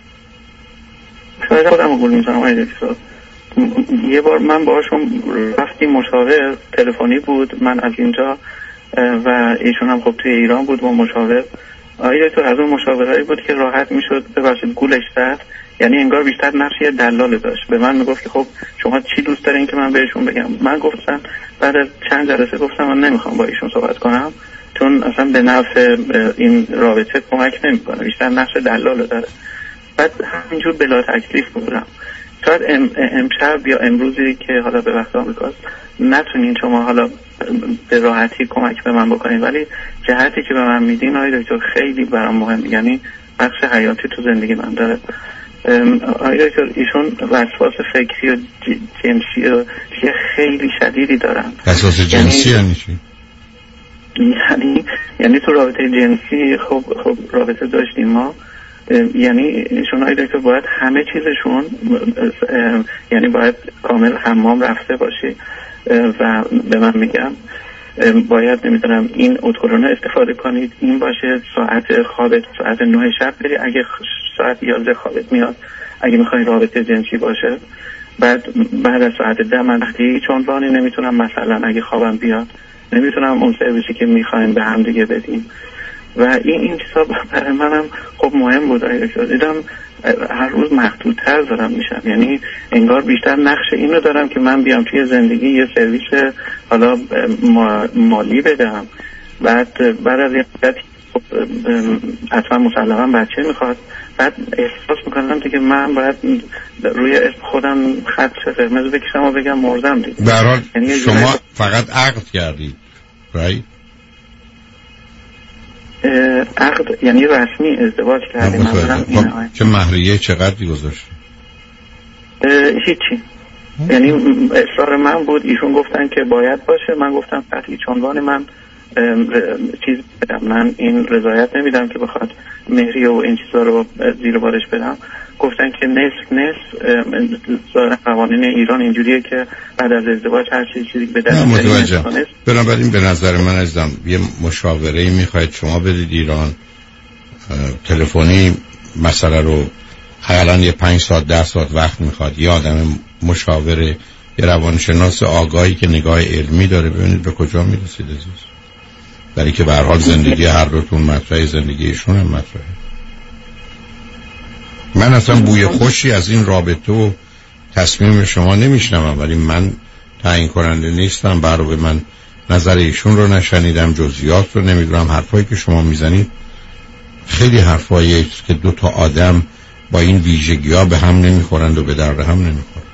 شاید خودم قول میزنم آقای دکتر. یه بار من باهاشون رفتیم مشاور تلفنی بود، من از اینجا و ایشون هم خب توی ایران بود با مشاور. آقای دکتر از اون مشاورایی بود که راحت میشد ببخشید گولش زد، یعنی انگار بیشتر نقش یه دلال داشت. به من میگفت که خب شما چی دوست دارین که من بهشون بگم؟ من گفتم بعد از چند جلسه گفتم من نمیخوام با ایشون صحبت کنم چون اصلا به نفع این رابطه کمک نمیکنه، بیشتر نقش دلال داره. بعد همینجور بلا تکلیف بودم. شاید ام امشب یا امروزی که حالا به وقت آمریکاست نتونین شما حالا به راحتی کمک به من بکنین، ولی جهتی که به من میدین آقای دکتر خیلی برام مهم، یعنی بخش حیاتی تو زندگی من داره. آقای دکتر ایشون وسواس فکری و جنسی و خیلی شدیدی دارن. وسواس جنسی یعنی چی؟ یعنی یعنی تو رابطه جنسی خب خب رابطه داشتیم ما، یعنی ایشون های دکتر باید همه چیزشون یعنی باید کامل حمام رفته باشی و به من میگم باید نمیدونم این اتکلون استفاده کنید، این باشه، ساعت خوابت ساعت نه شب بری، اگه ساعت یازده خوابت میاد اگه میخوای رابطه جنسی باشه، بعد بعد از ساعت ده من وقتی چون بانی نمیتونم مثلا اگه خوابم بیاد نمیتونم اون سرویسی که میخوایم به هم دیگه بدیم و این این چیزا برای منم خب مهم بود. دیدم هر روز محدودتر دارم میشم، یعنی انگار بیشتر نقش اینو دارم که من بیام توی زندگی یه سرویس حالا مالی بدم، بعد بعد از یه مدت اصلا مسلما بچه میخواد، بعد احساس میکنم دیگه من باید روی اسم خودم خط قرمز بکشم و بگم مردم دیگه. به هر حال شما فقط عقد کردید right؟ عقد یعنی رسمی ازدواج کردیم. خب چه مهریه چقدری گذاشت؟ هیچی، یعنی اصرار من بود، ایشون گفتن که باید باشه، من گفتم قطعی چونوان من چیز بدم، من این رضایت نمیدم که بخواد مهریه و این چیزا رو زیر بارش بدم. گفتن که نصف نصف قوانین ایران اینجوریه که بعد از ازدواج هر چیزی چیزی به دست میاد. بنابراین به نظر من عزیزم یه مشاوره میخواید شما بدید ایران، تلفنی مسئله رو حداقل یه پنج ساعت ده ساعت وقت میخواد، یه آدم مشاوره، یه روانشناس آگاهی که نگاه علمی داره، ببینید به کجا میرسید عزیز. برای که به هر حال زندگی هر دوتون مطرحه، زندگی ایشون هم مطرحه. من اصلا بوی خوشی از این رابطه و تصمیم شما نمیشنم، ولی من تعیین کننده نیستم. برای من نظر ایشون رو نشنیدم، جزئیات رو نمیدونم. حرفایی که شما میزنید خیلی حرفایی است که دو تا آدم با این ویژگی‌ها به هم نمیخورند و به درد هم نمیخورند،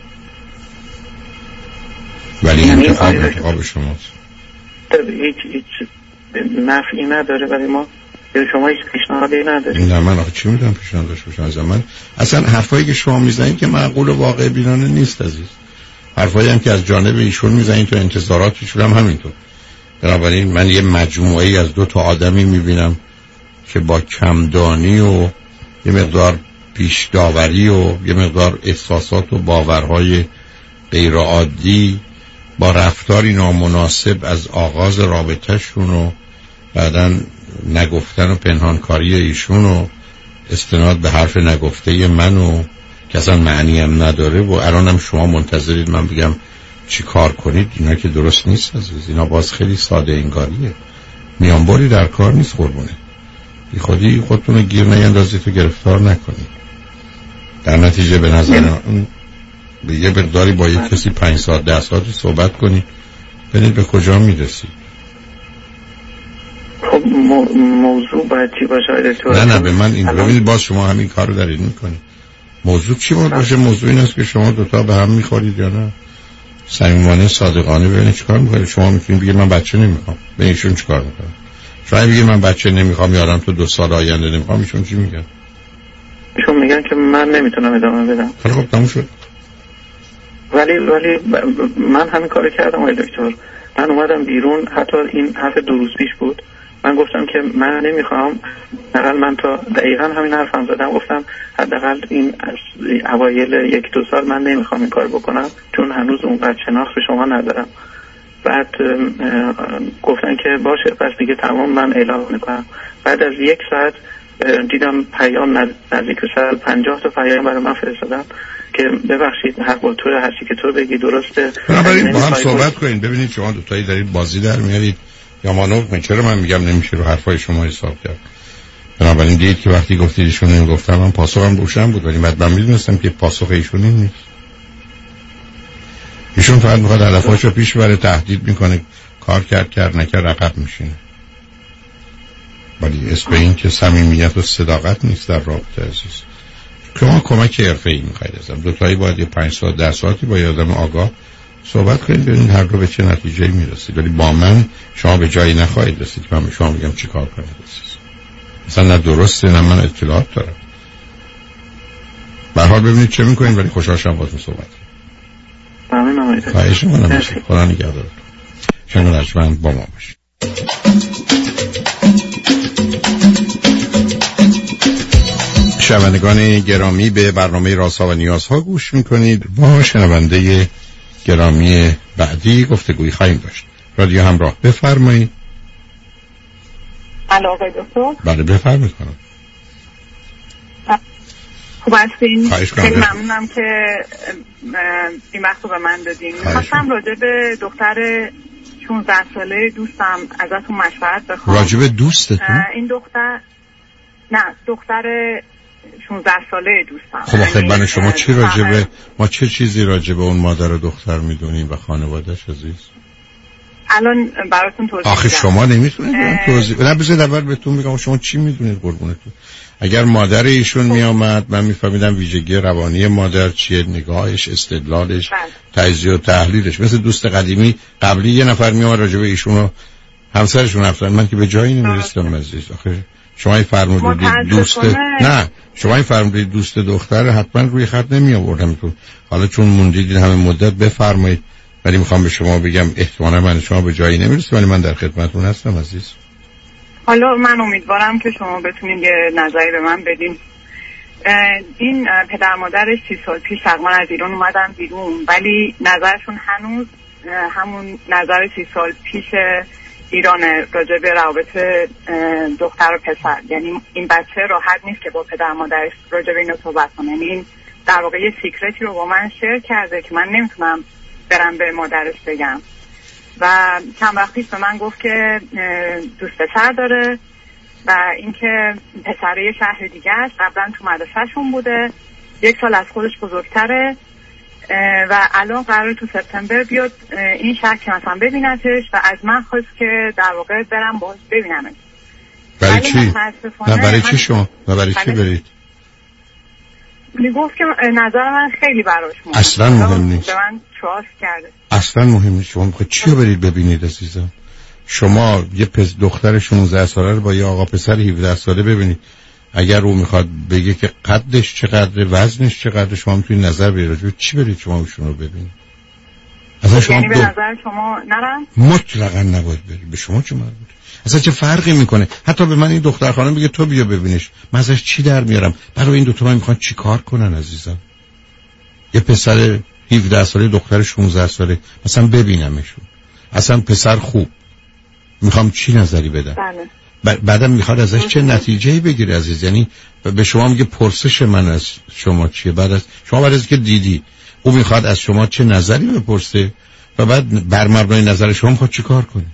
ولی انتخاب انتخاب شماست. هیچ هیچ نفعی نداره ولی ما شما هیچ پیشنهادی ندارید. نه من آخه چی میدونم پیشنهاد داشته باشم از من. اصلا حرفایی که شما میزنید که معقول و واقع بینانه نیست عزیز. حرفایی هم که از جانب ایشون میزنید تو انتظاراتشون هم همینطور. بنابراین من یه مجموعه‌ای از دو تا آدمی میبینم که با کمدانی و یه مقدار پیش داوری و یه مقدار احساسات و باورهای غیر عادی با رفتاری نامناسب از آغاز رابطه‌شون و بعداً نگفتن و پنهانکاری ایشون و استناد به حرف نگفته من و که اصلا معنی هم نداره و الانم شما منتظرید من بگم چی کار کنید. اینا که درست نیست عزیز. اینا باز خیلی ساده انگاریه، میانبری در کار نیست قربونه. بی خودی خودتون رو گیر نیندازید و گرفتار نکنید. در نتیجه به نظر من به یه مقداری با یک کسی پنج ساعت ده ساعتی صحبت کنید، ببینید به کجا میرسید. خب موضوع باید چی باشه دکتر؟ نه نه به من این ببینید باز شما همین کار رو دارید میکنید. موضوع چی باید باشه؟ موضوع این است که شما دوتا به هم میخورید یا نه. صمیمانه صادقانه ببینید چیکار میکنید. شما میتونید بگید من بچه نمیخوام، ببینید ایشون چیکار میکنه. شما بگید من بچه نمیخوام یادم تو دو سال آینده نمیخوام، ایشون چی میگن؟ ایشون میگن که من نمیتونم ادامه بدم. خب تموم شد. ولی ولی من همین کارو کردم آقای دکتر. من اومدم بیرون، حتی این حرف دو روز پیش بود، من گفتم که من نمیخوام، حداقل من تا دقیقاً همین حرفم زدم، گفتم حداقل این اوایل یک دو سال من نمیخوام این کار بکنم چون هنوز اونقدر شناخت به شما ندارم. بعد گفتن که باشه پس دیگه تمام من اعلام میکنم. بعد از یک ساعت دیدم پیام نزدیک به صد و پنجاه تا پیام برای من فرستادن که ببخشید حق با تو، هر چی که تو بگی درسته. بنابراین با هم صحبت کنین. ببینید شما دو تایی دارید بازی در میارید یا مانور. چرا من میگم نمیشه رو حرفای شما حساب کرد؟ بنابراین دید که وقتی گفتید ایشون این گفتم من پاسخم روشن بود، ولی بعد من میدونستم که پاسخ ایشون این نیست. ایشون فقط میخواد هدفاشو پیش بره، تهدید میکنه کار کرد کرد نکرد عقب میشینه. ولی اسم این که صمیمیت و صداقت نیست در رابطه عزیز. شما کمک حرفه‌ای میخواید ازم. دو تایی باید یه پنج ساعت ده ساعتی با یه آدم آگاه صحبت کنید ببینید هر دو به چه نتیجه‌ای میرسید. ولی با من شما به جایی نخواهید رسید که من به شما بگم چیکار کنید. اصلا نه درسته نه من اطلاعات دارم. به هر حال ببینید چه میکنید. ولی خوشحال شدم باهاتون صحبت کردم. ممنونم. خواهش می‌کنم. خدا نگهدارتون. شما لطفاً با ما باشید. شنوندگان گرامی، به برنامه رازها و نیازها گوش میکنید. با شنونده گرامی بعدی گفتگویی خواهیم داشت. رادیو همراه، بفرمایید. الو آقای دکتر. بله بفرمایید خانم. خوب هستین؟ خیلی ممنونم که این وقت رو به من دادین. میخواستم راجع به دختر شانزده ساله دوستم ازتون مشورت بخوام. راجع به دوستتون؟ این دختر نه دختر شانزده ساله دوستم. خب آخه من شما چی راجع به ما چه چیزی راجع به اون مادر و دختر میدونیم و خانواده‌اش عزیز؟ الان براتون توضیح آخه شما نمیتونید اه... توضیح نه بذارید اول بهتون میگم شما چی میدونید قربونتون. اگر مادر ایشون می آمد من میفهمیدم ویژگی روانی مادر چیه، نگاهش، استدلالش، تجزیه و تحلیلش. مثل دوست قدیمی قبلی یه نفر می آمد راجع به ایشون و همسرشون حرف زدن، من که به جایی نمیرسیدم عزیز. آخه شما این فرمودید دوست نه شما این فرمودید دوست دختر، حتما روی خط نمی آوردم تو. حالا چون موندید همه مدت بفرمایید، ولی میخوام به شما بگم احتمالاً من شما به جایی نمیرسید، ولی من در خدمتتون هستم عزیز. حالا من امیدوارم که شما بتونید یه نظری به من بدین. این پدر مادرش سی سال پیش تقریبا از ایران اومدن بیرون، ولی نظرشون هنوز همون نظر سی سال پیش ایران راجع به روابط دختر و پسر. یعنی این بچه راحت نیست که با پدر مادرش راجع به اینو صحبت کنه. یعنی این در واقع یه سیکرتی رو با من شیر کرده که من نمیتونم برم به مادرش بگم. و چند وقت پیش به من گفت که دوست پسر داره و اینکه پسر یه شهر دیگه است، قبلا تو مدرسه‌شون بوده، یک سال از خودش بزرگتره و الان قراره تو سپتامبر بیاد این شهر که مثلا ببینتش و از من خواست که در واقع برم باهاش ببینمش. برای چی؟ نه برای چی شما؟ نه برای چی برید؟ میگفت که نظر من خیلی براش مهمه. اصلا مهم نیست. به من تراست کرده. اصلا مهم نیست. شما میخواید چی رو برید ببینید عزیزم؟ شما یه پس دختر شانزده ساله رو با یه آقا پسر هفده ساله ببینید. اگر او میخواد بگه که قدش چقدره، وزنش چقدره، شما میتونید نظر بدید. چی برید شما ایشون رو ببینید؟ اصلا شما یعنی به دو... نظر شما نرم؟ مطلقاً نباید برید. به شما چه مربوطه؟ اصلا چه فرقی میکنه؟ حتی به من این دختر خانم بگه تو بیا ببینش، من ازش چی در میارم؟ برای این دو تا من میخوان چی کار کنن عزیزم؟ یه پسر هفده ساله، دختر شانزده ساله، مثلا ببینمشون. اصلا پسر خوب، میخوام چی نظری بدم؟ بله. بعدم میخواد ازش چه نتیجه‌ای بگیره عزیز؟ یعنی به شما میگه پرسش من از شما چیه؟ بعد از شما بعد از که دیدی او میخواد از شما چه نظری بپرسه و بعد بر مبنای نظر شما میخواد چی کار کنه؟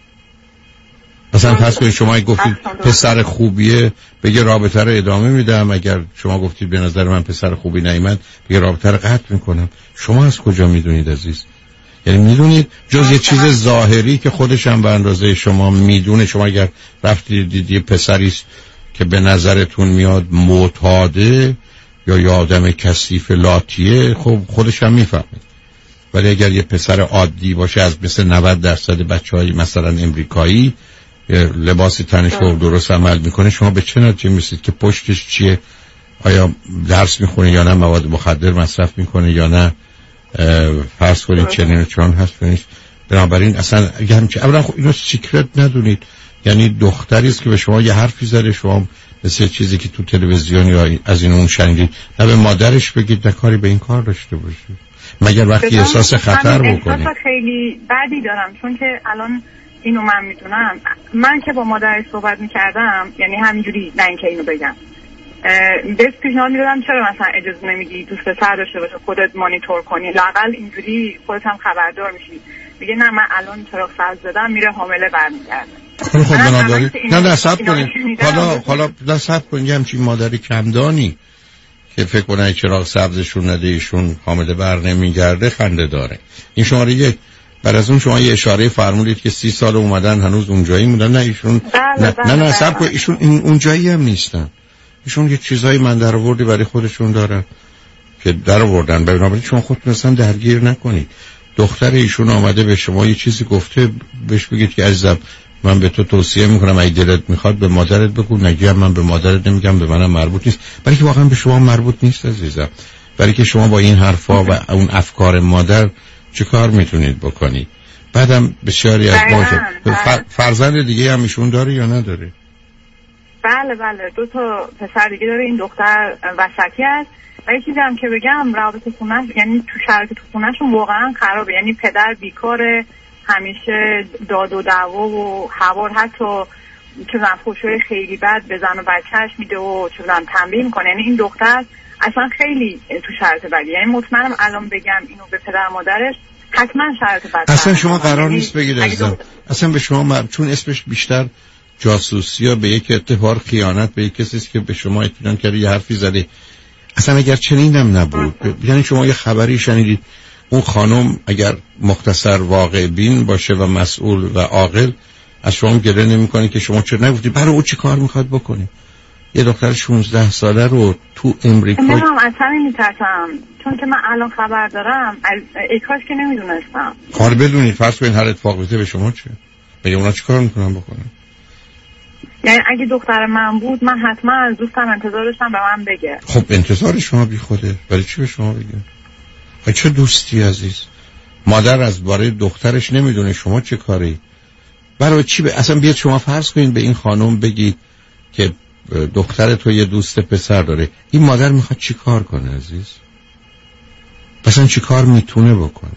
مثلا پس کنید شما گفتید پسر خوبیه، بگه رابطه رو ادامه میدم. اگر شما گفتید به نظر من پسر خوبی نیامد، بگه رابطه رو قطع میکنم. شما از کجا میدونید عزیز؟ یعنی میدونید جز یه چیز ظاهری که خودش هم به اندازه شما میدونه. شما اگر رفتید دیدی پسریست که به نظرتون میاد معتاده یا یه آدم کثیف لاتیه، خب خودش هم میفهمید. ولی اگر یه پسر عادی باشه، از مثل نود درصد بچهای مثلا امریکایی، لباسی تنش رو درست عمل میکنه، شما به چه نتیجه میرسید که پشتش چیه؟ آیا درس میخونه یا نه مواد مخدر مصرف میکنه یا نه فرض کنید چنین چون هست نیست؟ بنابراین اصلا اگه همچه اولا خب اینو سیکرت ندونید. یعنی دختری است که به شما یه حرفی زده، شما مثل چیزی که تو تلویزیون یا از این اون شنیدید، نه به مادرش بگید، نه کاری به این کار داشته باشید مگر وقتی احساس خطر بکنید. احساس خیلی بدی دارم، چون که الان اینو من میدونم. من که با مادرش صحبت میکردم، یعنی همینجوری، نه اینکه اینو بگم، بهش پیشنهاد میدادم چرا مثلا اجازه نمیدی دوست پسر داشته باشه، خودت مانیتور کنی، لااقل اینجوری خودت هم خبردار میشی. میگه نه من الان چرا فرض زدم میره حامله برمیگرده. خب خب بنابراین نه نه صبر کنید. حالا حالا نه صبر کنید، همچین مادری کمدانی که فکر کنه چراغ سبزشون نده ایشون حامله بر نمیگرده خنده داره. این شماره یک. بعد از اون شما یه اشاره فرمودید که سی سال اومدن هنوز اونجایی موندن. نه ایشون نه نه, نه صبر کنید، ایشون این اونجایی هم نیستن. ایشون یه چیزایی من در آوردی برای خودشون دارن که در آوردن. بنابراین شما خودتون اصلا درگیر نکنید. دختر ایشون آمده به شما یه چیزی گفته، بهش بگید که عزیزم من به تو توصیه میکنم اگه دلت میخواد به مادرت بگو، نگی من به مادرت نمیگم، به منم مربوط نیست. برای که واقعا به شما مربوط نیست عزیزم. برای که شما با این حرفا و اون افکار مادر چه کار میتونید بکنید؟ بعدم بسیاری از ما فرزند دیگه هم ایشون داره یا نداره؟ بله بله دو تا پسر دیگه داره. این دختر وسطی است و یه چیزی هم که بگم رابطه خونش یعنی تو شرایط تو خونهشون واقعا خرابه. یعنی پدر بیکاره، همیشه داد و دعوا و حوار، حتی چه زن فوشای خیلی بد به زن و بچهش میده و چه زن تنبیه میکنه. یعنی این دختر اصلا خیلی تو شرایط بدی. یعنی مطمئنم الان بگم اینو به پدر مادرش حتما شرایط بد. اصلا شما قرار نیست بگید عزیزم، اصلا به شما مر... چون اسمش بیشتر جاسوسی یا به یک اتفاق خیانت به یک کسی که به شما اطمینان کرده یه حرفی زده. اصلا اگر چنینم نبود، یعنی شما یه خبری شنیدید اون خانم اگر مختصر واقع بین باشه و مسئول و عاقل از شما گله نمی‌کنه که شما چرا نگفتید برای او چی کار میخواد بکنی؟ یه دختر شانزده ساله رو تو امریکا من هم اصلا میترسم، چون که من الان خبر دارم از ای کاش که نمیدونستم. کار بدونید فرض کنید هر اتفاق بیفته به شما چه؟ بگه اونا چی کار میکنن بکنن؟ یعنی اگه دختر من بود من حتما از دوستم انتظار داشتم به من بگه. خب انتظار شما بی خوده، ولی چی به شما بگه؟ چه دوستی عزیز؟ مادر از باره دخترش نمیدونه شما چه کاری؟ برای چی به اصلا بیاد شما فرض کنید به این خانم بگید که دختر تو یه دوست پسر داره، این مادر میخواد چی کار کنه عزیز؟ اصلا چی کار میتونه بکنه؟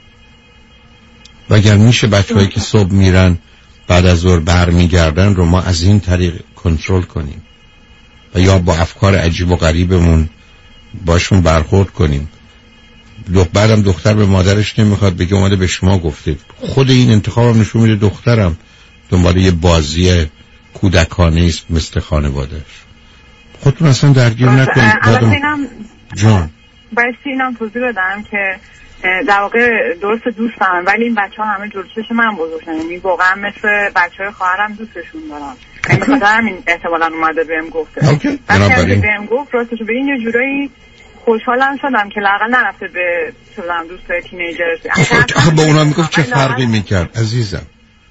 و اگر میشه بچه هایی که صبح میرن بعد از ظهر برمیگردن رو ما از این طریق کنترل کنیم و یا با افکار عجیب و غریبمون باشون برخورد کنیم. بعدم دختر به مادرش نمیخواد بگه اومده به شما گفته. خود این انتخابم نشون میده دخترم دنبال یه بازی کودکانه است مثل خانوادهش. خودتون اصلا درگیر نکنید. الان اینم جان باید اینم توضیح بدم که در واقع درست دوستم، ولی این بچه ها همه جلوی چشم من بزرگ شدن. یعنی واقعا مثل بچه های خواهرم دوستشون دارم. این بخاطر همین احتمالاً اومده بهم گفته. اوکی. وقتی بهم گفت راستش بگین یه جورایی خوشحالم شدم که لااقل نرفته به چون دوستای تینیجرز. آخه با اونا میگفت چه فرقی میکرد عزیزم؟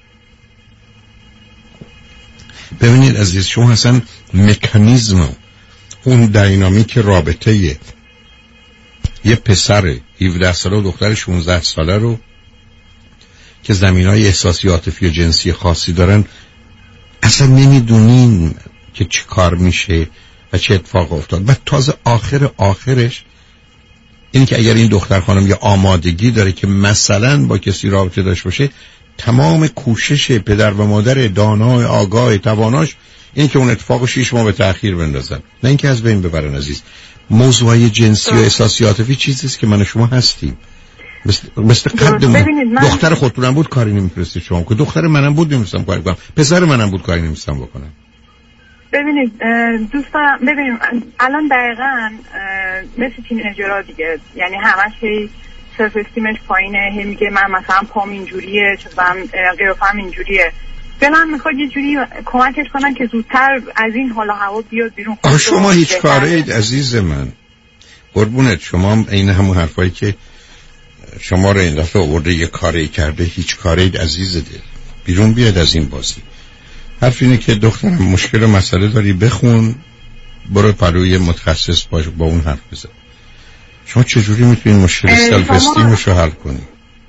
ببینید عزیز، شما اصلا مکانیزم اون دینامیک رابطه یه یه پسر هفده ساله و دختر شانزده ساله رو که زمینهای احساسی عاطفی و جنسی خاصی دارن اصلا نمیدونین که چی کار میشه و چه اتفاق افتاد. و تازه آخر آخرش این که اگر این دختر خانم یه آمادگی داره که مثلا با کسی رابطه داشته باشه، تمام کوشش پدر و مادر دانا آگاه تواناش این که اون اتفاق شیش ماه به تأخیر بندازن، نه اینکه از بین ببرن عزیز. موضوعی جنسی و احساسی عاطفی چیزیست که من و شما هستیم. مثل مثل قد من. دختر خودتونم بود کاری نمی‌تونستید شما که دختر منم بود نمی‌تونستم کاری کنم، پسر منم بود کاری نمی‌تونستم بکنم. ببینید دوستان، ببینیم الان دقیقاً مثل تینیجرها دیگه، یعنی همش هی سلف استیمش پایینه، هی میگه من مثلا پام اینجوریه، چون قیافم اینجوریه. دلم میخواد یه جوری کمکش کنن که زودتر از این حال و هوا بیاد بیرون. آخه شما هیچ کارید عزیز من، قربونت. شما این همون حرفایی که شما رو این دفعه آورده یه کاری کرده، هیچ کارید عزیز دل. بیرون بیاد از این بازی. حرف اینه که دخترم مشکل و مسئله داری، بخون، برو پروی متخصص باش، با اون حرف بزن. شما چجوری میتونید مشکل سلف استیمش رو حل کنید؟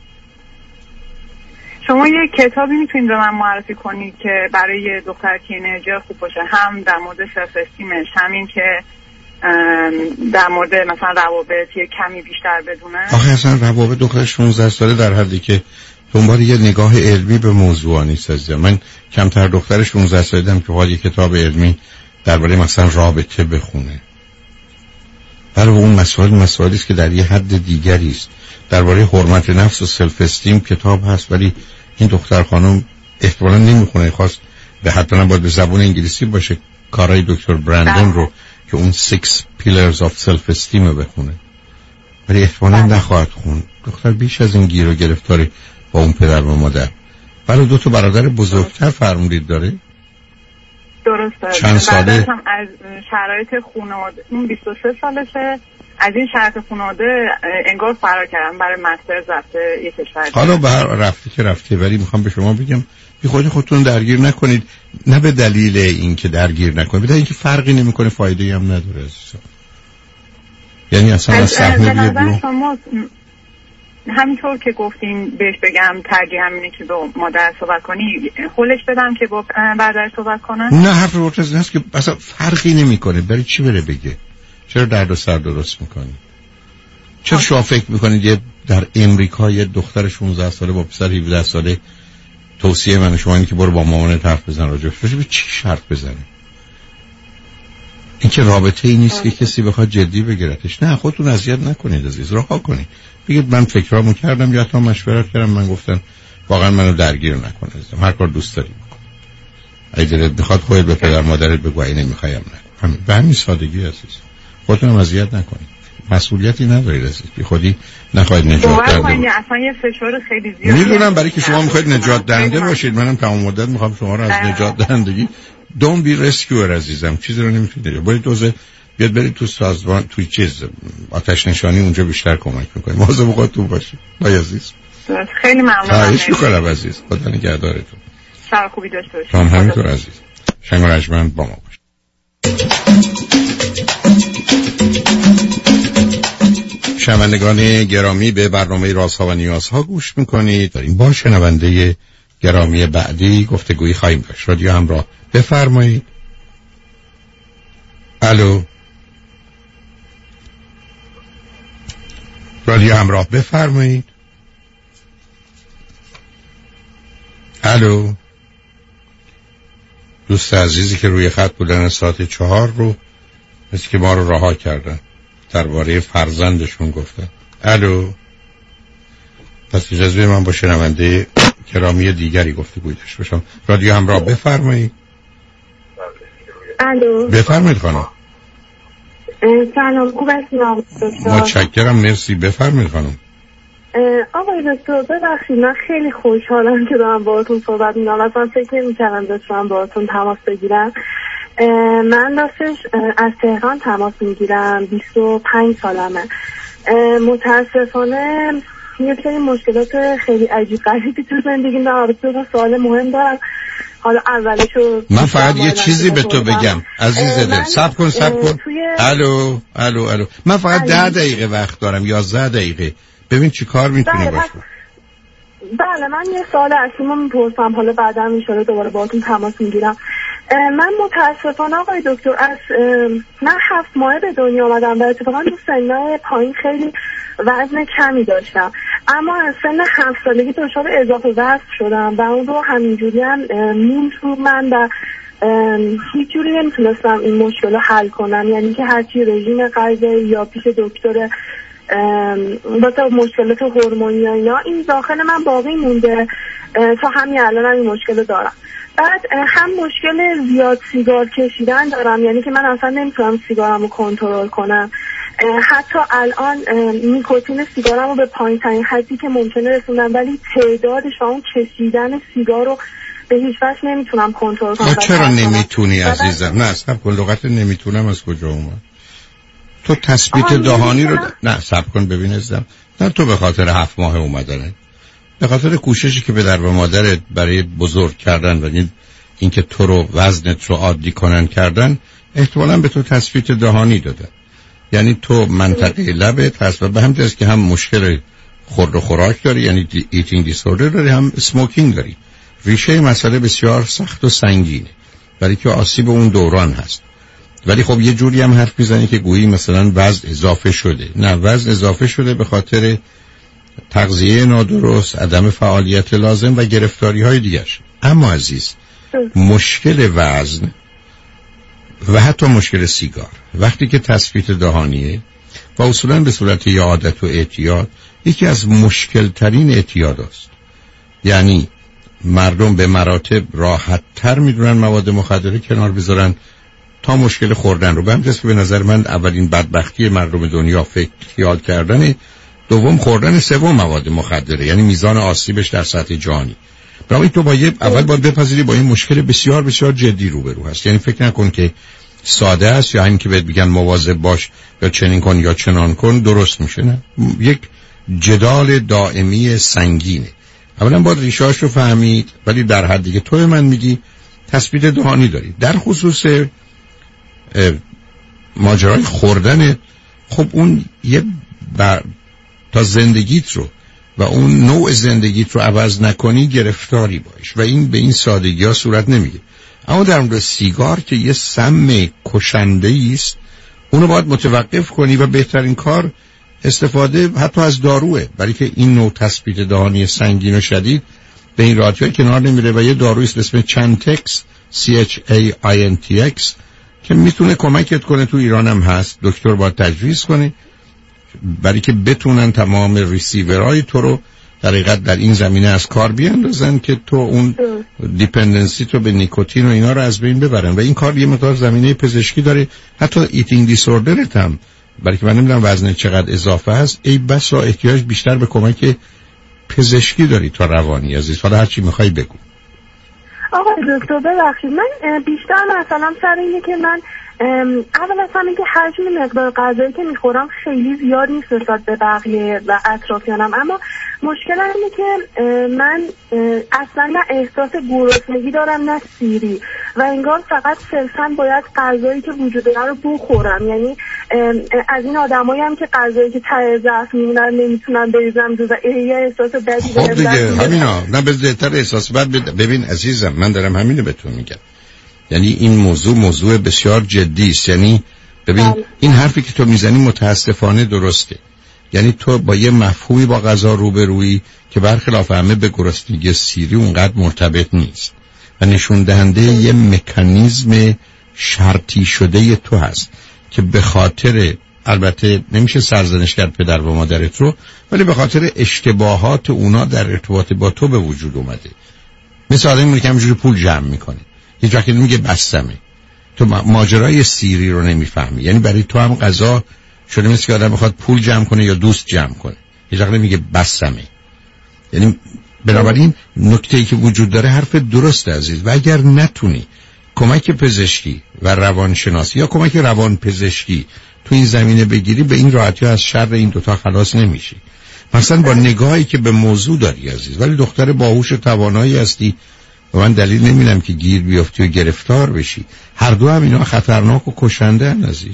شما یه کتابی میتونید به من معرفی کنید که برای دختر تینیجر خوب باشه، هم در مورد سلف استیمش، همین که در مورد مثلا روابط یه کمی بیشتر بدونه. آخه اصلا روابط دختر شانزده ساله در حدی که دنبال یه نگاه علمی به موضوع نیست عزیزم. من کمتر دختر شانزده ساله دیدم که باید یه کتاب علمی درباره مثلا رابطه بخونه. برای اون مسائل مسائلی است که در یه حد دیگری است. درباره حرمت نفس و سلف استیم کتاب هست، ولی این دختر خانم احتمالاً نمیخونه. خواست به حتی نباید به زبان انگلیسی باشه کارهای دکتر برندن رو که اون six pillars of self esteem رو بخونه، ولی احتمالاً نخواهد خون. دختر بیش از این گیر و گرفتاری با اون پدر و مادر. برای دو تا برادر بزرگتر فرمودید داره؟ درسته. چند ساله؟ از شرایط خانواده اون بیست و سه سالشه. از این شرط خانواده انگار فرار کردن برای مستر رفته یه کشور. حالا به هر رفته که رفته، ولی میخوام به شما بگم بی خود خودتون درگیر نکنید. نه به دلیل اینکه درگیر نکنید، به دلیل اینکه فرقی نمیکنه، فایده‌ای هم نداره عزیزم. یعنی اصلا از صحنه بیاد. همینطور که گفتیم بهش بگم ترجیح همینه که با مادر صحبت کنی، هولش بدم که با برادر صحبت کنن؟ نه، حرف روتز نیست که اصلا فرقی نمیکنه. برای چی بره بگه؟ چرا درد و سر درست میکنی؟ چرا شما فکر میکنید یه در امریکا یه دختر شانزده ساله با پسر هفده ساله توصیه من شما اینه که برو با مامانت حرف بزن راجعش، به چی شرط بزنه؟ این که رابطه ای نیست که کسی بخواد جدی بگیرتش. نه، خودتون اذیت نکنید عزیز، رها کنید. بگید من فکرامو کردم یا تا مشورت کردم، من گفتن واقعا منو درگیر نکن عزیزم، هر کار دوست داری بکن. اگه دلت میخواد خودت به پدر مادرت بگو اینه میخوایم نه. همین به همین سادگی عزیز. خودتون هم اذیت نکنید. مسئولیتی ندارید عزیز. بی خودی نخواهید نجات دهنده. اصلا یه فشار خیلی زیاده. میدونم برای که شما میخواید نجات دهنده باشید، منم تمام مدت میخوام شما رو از نجات دهندگی دون بی رسکیور عزیزم. چیزی رو نمیتونید. باید دوزه بیاد برید تو سازمان توی چیز آتش نشانی، اونجا بیشتر کمک میکنه. مواظب خودتون باشید. بای عزیز. خیلی ممنونم. خواهش میکنم عزیز. خدا نگهدارتون. شب خوبی داشته باشید. شما همینطور عزیز. شنگ و رجمند با ما باشید. شنوندگان گرامی، به برنامه رازها و نیازها گوش میکنید. داریم با شنونده گرامی بعدی گفتگویی خواهیم داشت. رادیو همراه، بفرمایید. الو، رادیو همراه، بفرمایید. الو، دوست عزیزی که روی خط بودن ساعت چهار رو مثل که ما رو رها کردن، درباره فرزندشون گفتن. الو، پس اجازه من با شنونده گرامی دیگری گفتگوی داشته باشم. رادیو همراه، بفرمایید. الو، بفرمایید خانم. سلام، خوب هستید؟ متشکرم، مرسی. بفرمایید خانم. آقای دکتر ببخشید، من خیلی خوشحالم که دارم باهاتون صحبت می‌کنم. اصلا فکر نمی‌کردم بتونم باهاتون تماس بگیرم. من راستش از تهران تماس میگیرم، بیست و پنج سالمه. متاسفانه یه سری مشکلات خیلی عجیب غریبی تو زندگیم دارم. دو تا سوال مهم دارم. حالا اولشو من فقط یه چیزی به تو بگم عزیز دل. صبر کن صبر کن. الو الو الو من فقط ده دقیقه وقت دارم، یازده دقیقه. ببین چی کار میتونی باشه. بله، من یه سوال اصلیمو میپرسم، حالا بعدا میشه دوباره باهاتون تماس میگیرم. من متاسفانه آقای دکتر از من هفت ماه به دنیا آمدم و اتفاقا تو سنای پایین خیلی وزن کمی داشتم، اما از سن هفت سالگی دچار اضافه وزن شدم و اون رو همینجوری هم موند رو من و هیچ جوری نمیتونستم این مشکل رو حل کنم. یعنی که هرچی رژیم غذایی یا پیش دکتر واسه مشکلات هورمونی یا اینا، این داخل من باقی مونده تا همین الان هم این مشکل رو دارم. بعد هم مشکل زیاد سیگار کشیدن دارم، یعنی که من اصلا نمیتونم سیگارم رو کنترل کنم. حتی الان نیکوتین سیگارم رو به پایین ترین حدی که ممکنه رسوندم، ولی تعدادش و اون کشیدن سیگار رو به هیچ وجه نمیتونم کنترل کنم. چرا نمیتونی عزیزم؟ نه صبر کن، لغت نمیتونم از کجا اومد؟ تو تثبیت دهانی رو د... نه صبر کن ببین عزیزم، نه تو به خاطر هفت ماه اومدنه، به خاطر کوششی که پدر و مادرت برای بزرگ کردن و این اینکه تو رو وزنت رو عادی کنن کردن، احتمالاً به تو تثبیت دهانی دادن. یعنی تو منطقه لبت هست و به همین جاست که هم مشکل خورد و خوراک داری، یعنی ایتینگ دیسوردر داری، هم اسموکینگ داری. ریشه مسئله بسیار سخت و سنگینه، برای که آسیب اون دوران هست. ولی خب یه جوری هم حرف میزنی که گویی مثلا وزن اضافه شده. نه، وزن اضافه شده به خاطر تغذیه نادرست، عدم فعالیت لازم و گرفتاری های دیگرش. اما عزیز، مشکل وزن و حتی مشکل سیگار وقتی که تثبیت دهانیه و اصولا به صورت یه عادت و اعتیاد، یکی از مشکل ترین اعتیاد است. یعنی مردم به مراتب راحت تر میدونن مواد مخدره کنار بذارن تا مشکل خوردن رو. به همین جاست که به نظر من اولین بدبختی مردم دنیا فکر خیال کردنه، دوم خوردن، سوم مواد مخدره، یعنی میزان آسیبش در سطح جهانی. برای تو باید اول باید بپذیری با این مشکل بسیار بسیار جدی روبرو هست. یعنی فکر نکن که ساده است یا همین که بهت بگن مواظب باش یا چنین کن یا چنان کن درست میشه. نه، یک جدال دائمی سنگینه. اولا باید ریشه‌اش رو فهمید، ولی در حدی که تو من میگی تثبیت دهانی داری. در خصوص ماجرای خوردن، خب اون یه بر... تا زندگیت رو و اون نوع زندگیت رو عوض نکنی گرفتاری باش و این به این سادگی ها صورت نمیگه. اما در مورد سیگار که یه سم کشنده است، اونو باید متوقف کنی و بهترین کار استفاده حتی از داروه، برای که این نوع تثبیت دهانی سنگین و شدید به این راحتی کنار نمیره و یه دارویی است به اسم چنتکس سی اچ ای آی ان تی اکس که میتونه کمکت کنه. تو ایران هم هست، دکتر باید تجویز کنه برای که بتونن تمام ریسیورهای تو رو در حقیقت در این زمینه از کار بیاندازن که تو اون دیپندنسی تو به نیکوتین و اینا رو از بین ببرن. و این کار یه مقدار زمینه پزشکی داره، حتی ایتینگ دیسوردرت هم، برای که من نمیدونم وزن چقدر اضافه هست، ای بسا احتیاج بیشتر به کمک پزشکی داری تا روانی عزیز. حالا هر چی میخوای بگو. آقای دکتر ببخشید، من بیشتر مثلا سر اینه که من اول از همه که حجم مقدار غذایی که میخورم خیلی زیاد نیست نسبت به بقیه و اطرافیانم، اما مشکل اینه که من اصلا نه احساس گرسنگی دارم نه سیری و انگار فقط صرفا باید غذایی که وجود داره رو بخورم. یعنی از این آدمایی هم که غذایی که ته ظرف میمونن نمیتونن بریزم جوزا، یه احساس بدی دارم. خب دیگه همینا، نه بهتر احساس بد. ببین عزیزم، من دارم همینو بهتون میگم، یعنی این موضوع موضوع بسیار جدی است. یعنی ببین بله. این حرفی که تو میزنی متاسفانه درسته، یعنی تو با یه مفهومی با غذا روبرویی که برخلاف همه به گرسنگی سیری اونقدر مرتبط نیست و نشون دهنده یه مکانیزم شرطی شده تو هست که به خاطر، البته نمیشه سرزنش کرد پدر و مادرت رو، ولی به خاطر اشتباهات اونا در ارتباط با تو به وجود اومده. مثل آدمی که همجوری پول جمع میکنه، هیچ وقت نمیگه بستمه. تو ماجرای سیری رو نمیفهمی، یعنی برای تو هم غذا شده مثل که آدم میخواد پول جمع کنه یا دوست جمع کنه، هیچ وقت نمیگه بستمه. یعنی بنابراین نکته‌ای که وجود داره حرف درست عزیز، و اگر نتونی کمک پزشکی و روانشناسی یا کمک روان پزشکی تو این زمینه بگیری، به این راحتی از شر این دوتا خلاص نمیشی. مثلا با نگاهی که به موضوع داری عزیز، ولی دختر باهوش و توانایی هستی و من دلیل نمیدونم که گیر بیافتی و گرفتار بشی. هر دو هم اینا خطرناک و کشنده هستند عزیز.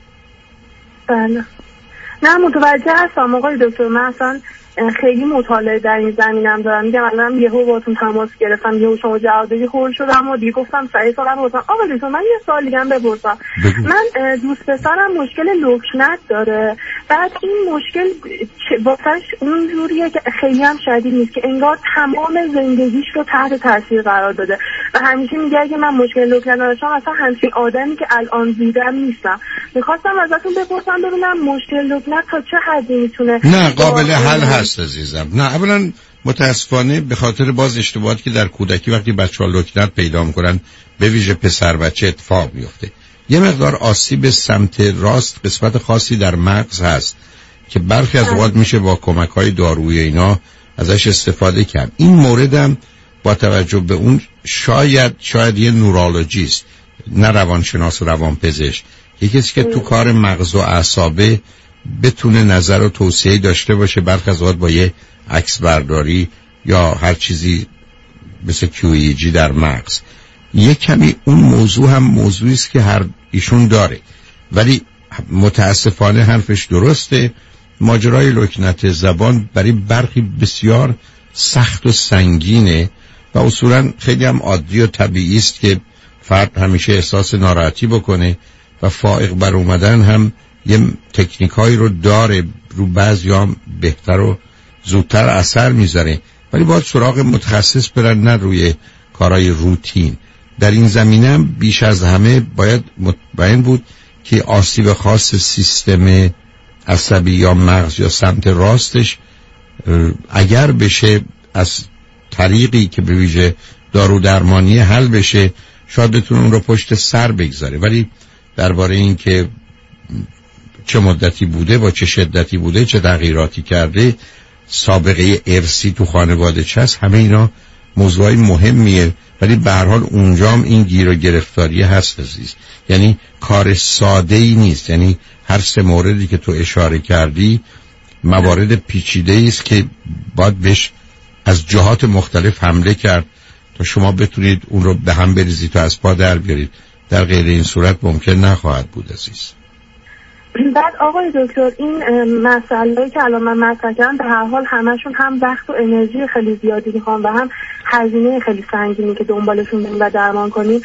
بله نه متوجه هستم آقای دکتر، من اصلا خیلی مطالعه در این زمینم دارم. میگم الان یهو باهاتون تماس گرفتم، یهو شما جواب دادی هول شدم و دیگه گفتم سعی سالم گفتم آقا دکتر من یه سوال دیگه هم بپرسم. من دوست پسرم مشکل لکنت داره، بعد این مشکل واسش اون جوریه که خیلی هم شدید نیست که انگار تمام زندگیش رو تحت تاثیر قرار داده و همیشه میگه اگه من مشکل لکنت داشتم اصلا همچین آدمی که الان دیدم نیستم. میخواستم ازتون بپرسم ببینم مشکل لکنت تا چه حدی میتونه نه قابل حل هست عزیزم. نه اولا متاسفانه به خاطر باز اشتباهاتی که در کودکی وقتی بچه‌ها لکنت پیدا می‌کنن، به ویژه پسر بچه، اتفاق میفته. یه مقدار آسیب سمت راست قسمت خاصی در مغز هست که برخی از اوقات میشه با کمک‌های دارویی اینا ازش استفاده کرد. این موردم با توجه به اون شاید شاید یه نورولوژیست، نه روانشناس و روانپزشک، یه کسی که تو کار مغز و اعصابه بتونه نظر و توصیه داشته باشه، برخی از اوقات با یه عکس برداری یا هر چیزی مثل کیو ای جی در مغز. یه کمی اون موضوع هم موضوعی است که هر ایشون داره، ولی متاسفانه حرفش درسته. ماجرای لکنت زبان برای برخی بسیار سخت و سنگینه و اصولا خیلی هم عادی و طبیعی است که فرد همیشه احساس ناراحتی بکنه و فائق بر اومدن هم یه تکنیکایی رو داره، رو بعضی هم بهتر و زودتر اثر میذاره، ولی باید سراغ متخصص برن نه روی کارهای روتین. در این زمینه هم بیش از همه باید مطمئن بود که آسیب خاص سیستم عصبی یا مغز یا سمت راستش اگر بشه از طریقی که به ویژه دارو درمانی حل بشه، شاید بتونه اون رو پشت سر بگذاره. ولی درباره این که چه مدتی بوده، با چه شدتی بوده، چه تغییراتی کرده، سابقه ارثی تو خانواده چه هست، همه اینا موضوعی مهمیه، ولی به هر حال اونجام این گیر و گرفتاری هست عزیز. یعنی کار ساده ای نیست. یعنی هر سه موردی که تو اشاره کردی موارد پیچیده است که باید بهش از جهات مختلف حمله کرد تا شما بتونید اون رو به هم بریزید تا از پا در بیارید. در غیر این صورت ممکن نخواهد بود عزیز. بعد آقای دکتر این مسائلی که الان من مطرح کردم به هر حال همشون هم وقت و انرژی خیلی زیادی میخوام و هم هزینه خیلی سنگینی که دنبالشون بریم و درمان کنیم.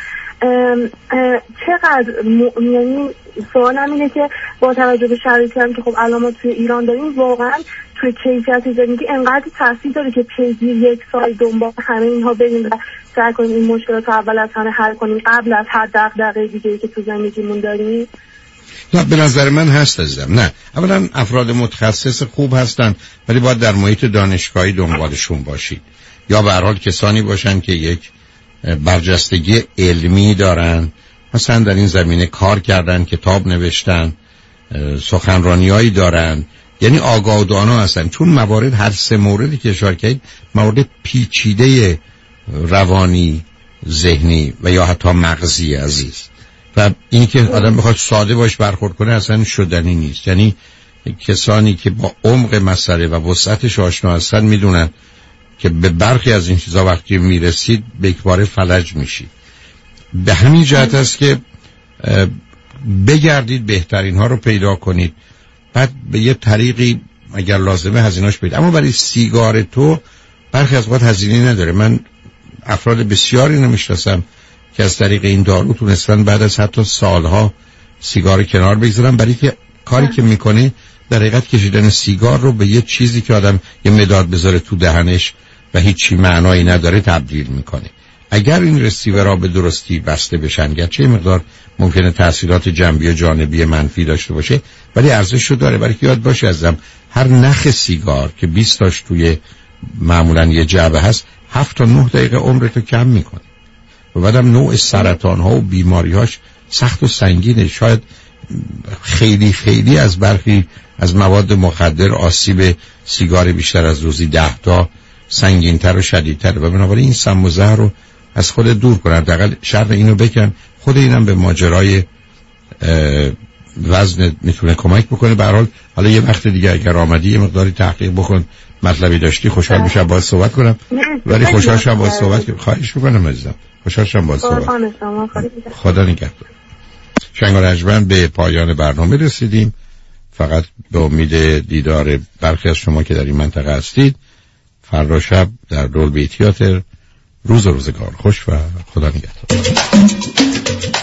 چقدر م... یعنی سوالم اینه که با توجه به شرایطی هم که خب الان ما توی ایران داریم واقعا توی کیفیت زندگی انقدر تاثیر داره که پیگیر یک سال دنبال همه اینها بریم و سعی کنیم این مشکلات رو اول از همه حل کنیم قبل از هر دغدغه دیگه‌ای که تو زندگیمون داریم؟ نه به نظر من هست عزیزم. نه اولا افراد متخصص خوب هستن ولی باید در محیط دانشگاهی دنبالشون باشید یا به هر حال کسانی باشن که یک برجستگی علمی دارن، مثلا در این زمینه کار کردن، کتاب نوشتن، سخنرانیایی دارن، یعنی آگاه و دانا هستن. چون موارد هر سه موردی که اشاره کردید موارد پیچیده روانی، ذهنی و یا حتی مغزی عزیز و این که آدم بخواد ساده باش برخورد کنه اصلا شدنی نیست. یعنی کسانی که با عمق مسئله و وسعتش آشنا هستن میدونن که به برخی از این چیزا وقتی میرسید به یکباره فلج میشید. به همین جهت است که بگردید بهترین ها رو پیدا کنید، بعد به یه طریقی اگر لازمه هزینه‌اش بدید. اما برای سیگار تو برخی از وقت هزینه نداره. من افراد بسیاری نمیشناسم که از طریق این دارو تونستن بعد از حتی سالها سیگار کنار بگذارن، برای که کاری که میکنه در حقیقت کشیدن سیگار رو به یه چیزی که آدم یه مداد بذاره تو دهنش و هیچی معنایی نداره تبدیل میکنه. اگر این رسیورها به درستی بسته بشن، گرچه مقدار ممکنه تاثیرات جنبی و جانبی منفی داشته باشه ولی ارزش رو داره. برای که یاد باشه ازم هر نخ سیگار که بیست تاش توی معمولا یه جعبه هست هفت تا نه دقیقه عمرتو کم میکنه و بعدم نوع سرطان ها و بیماری هاش سخت و سنگینه. شاید خیلی خیلی از برخی از مواد مخدر آسیب سیگار بیشتر از روزی ده تا سنگین‌تر و شدیدتر و بنابراین این سم و زهر رو از خود دور کن. حداقل شر اینو بکن. خود اینم به ماجرای وزن میتونه کمک بکنه. به هر حال حالا یه وقت دیگه اگر آمدی یه مقداری تحقیق بکن، مطلبی داشتی، خوشحال میشم باهات صحبت کنم. ولی خوشحال شم باهات صحبت کنم. خواهش میکنم عزیزم. خوشحال شم باهات صحبت. خدا نگهدار. شنگ رجمن به پایان برنامه رسیدیم. فقط به امید دیدار برخی از شما که در این منطقه هستید فردا شب در دولبی تئاتر. روز و روزگار خوش و خدا نگهدار.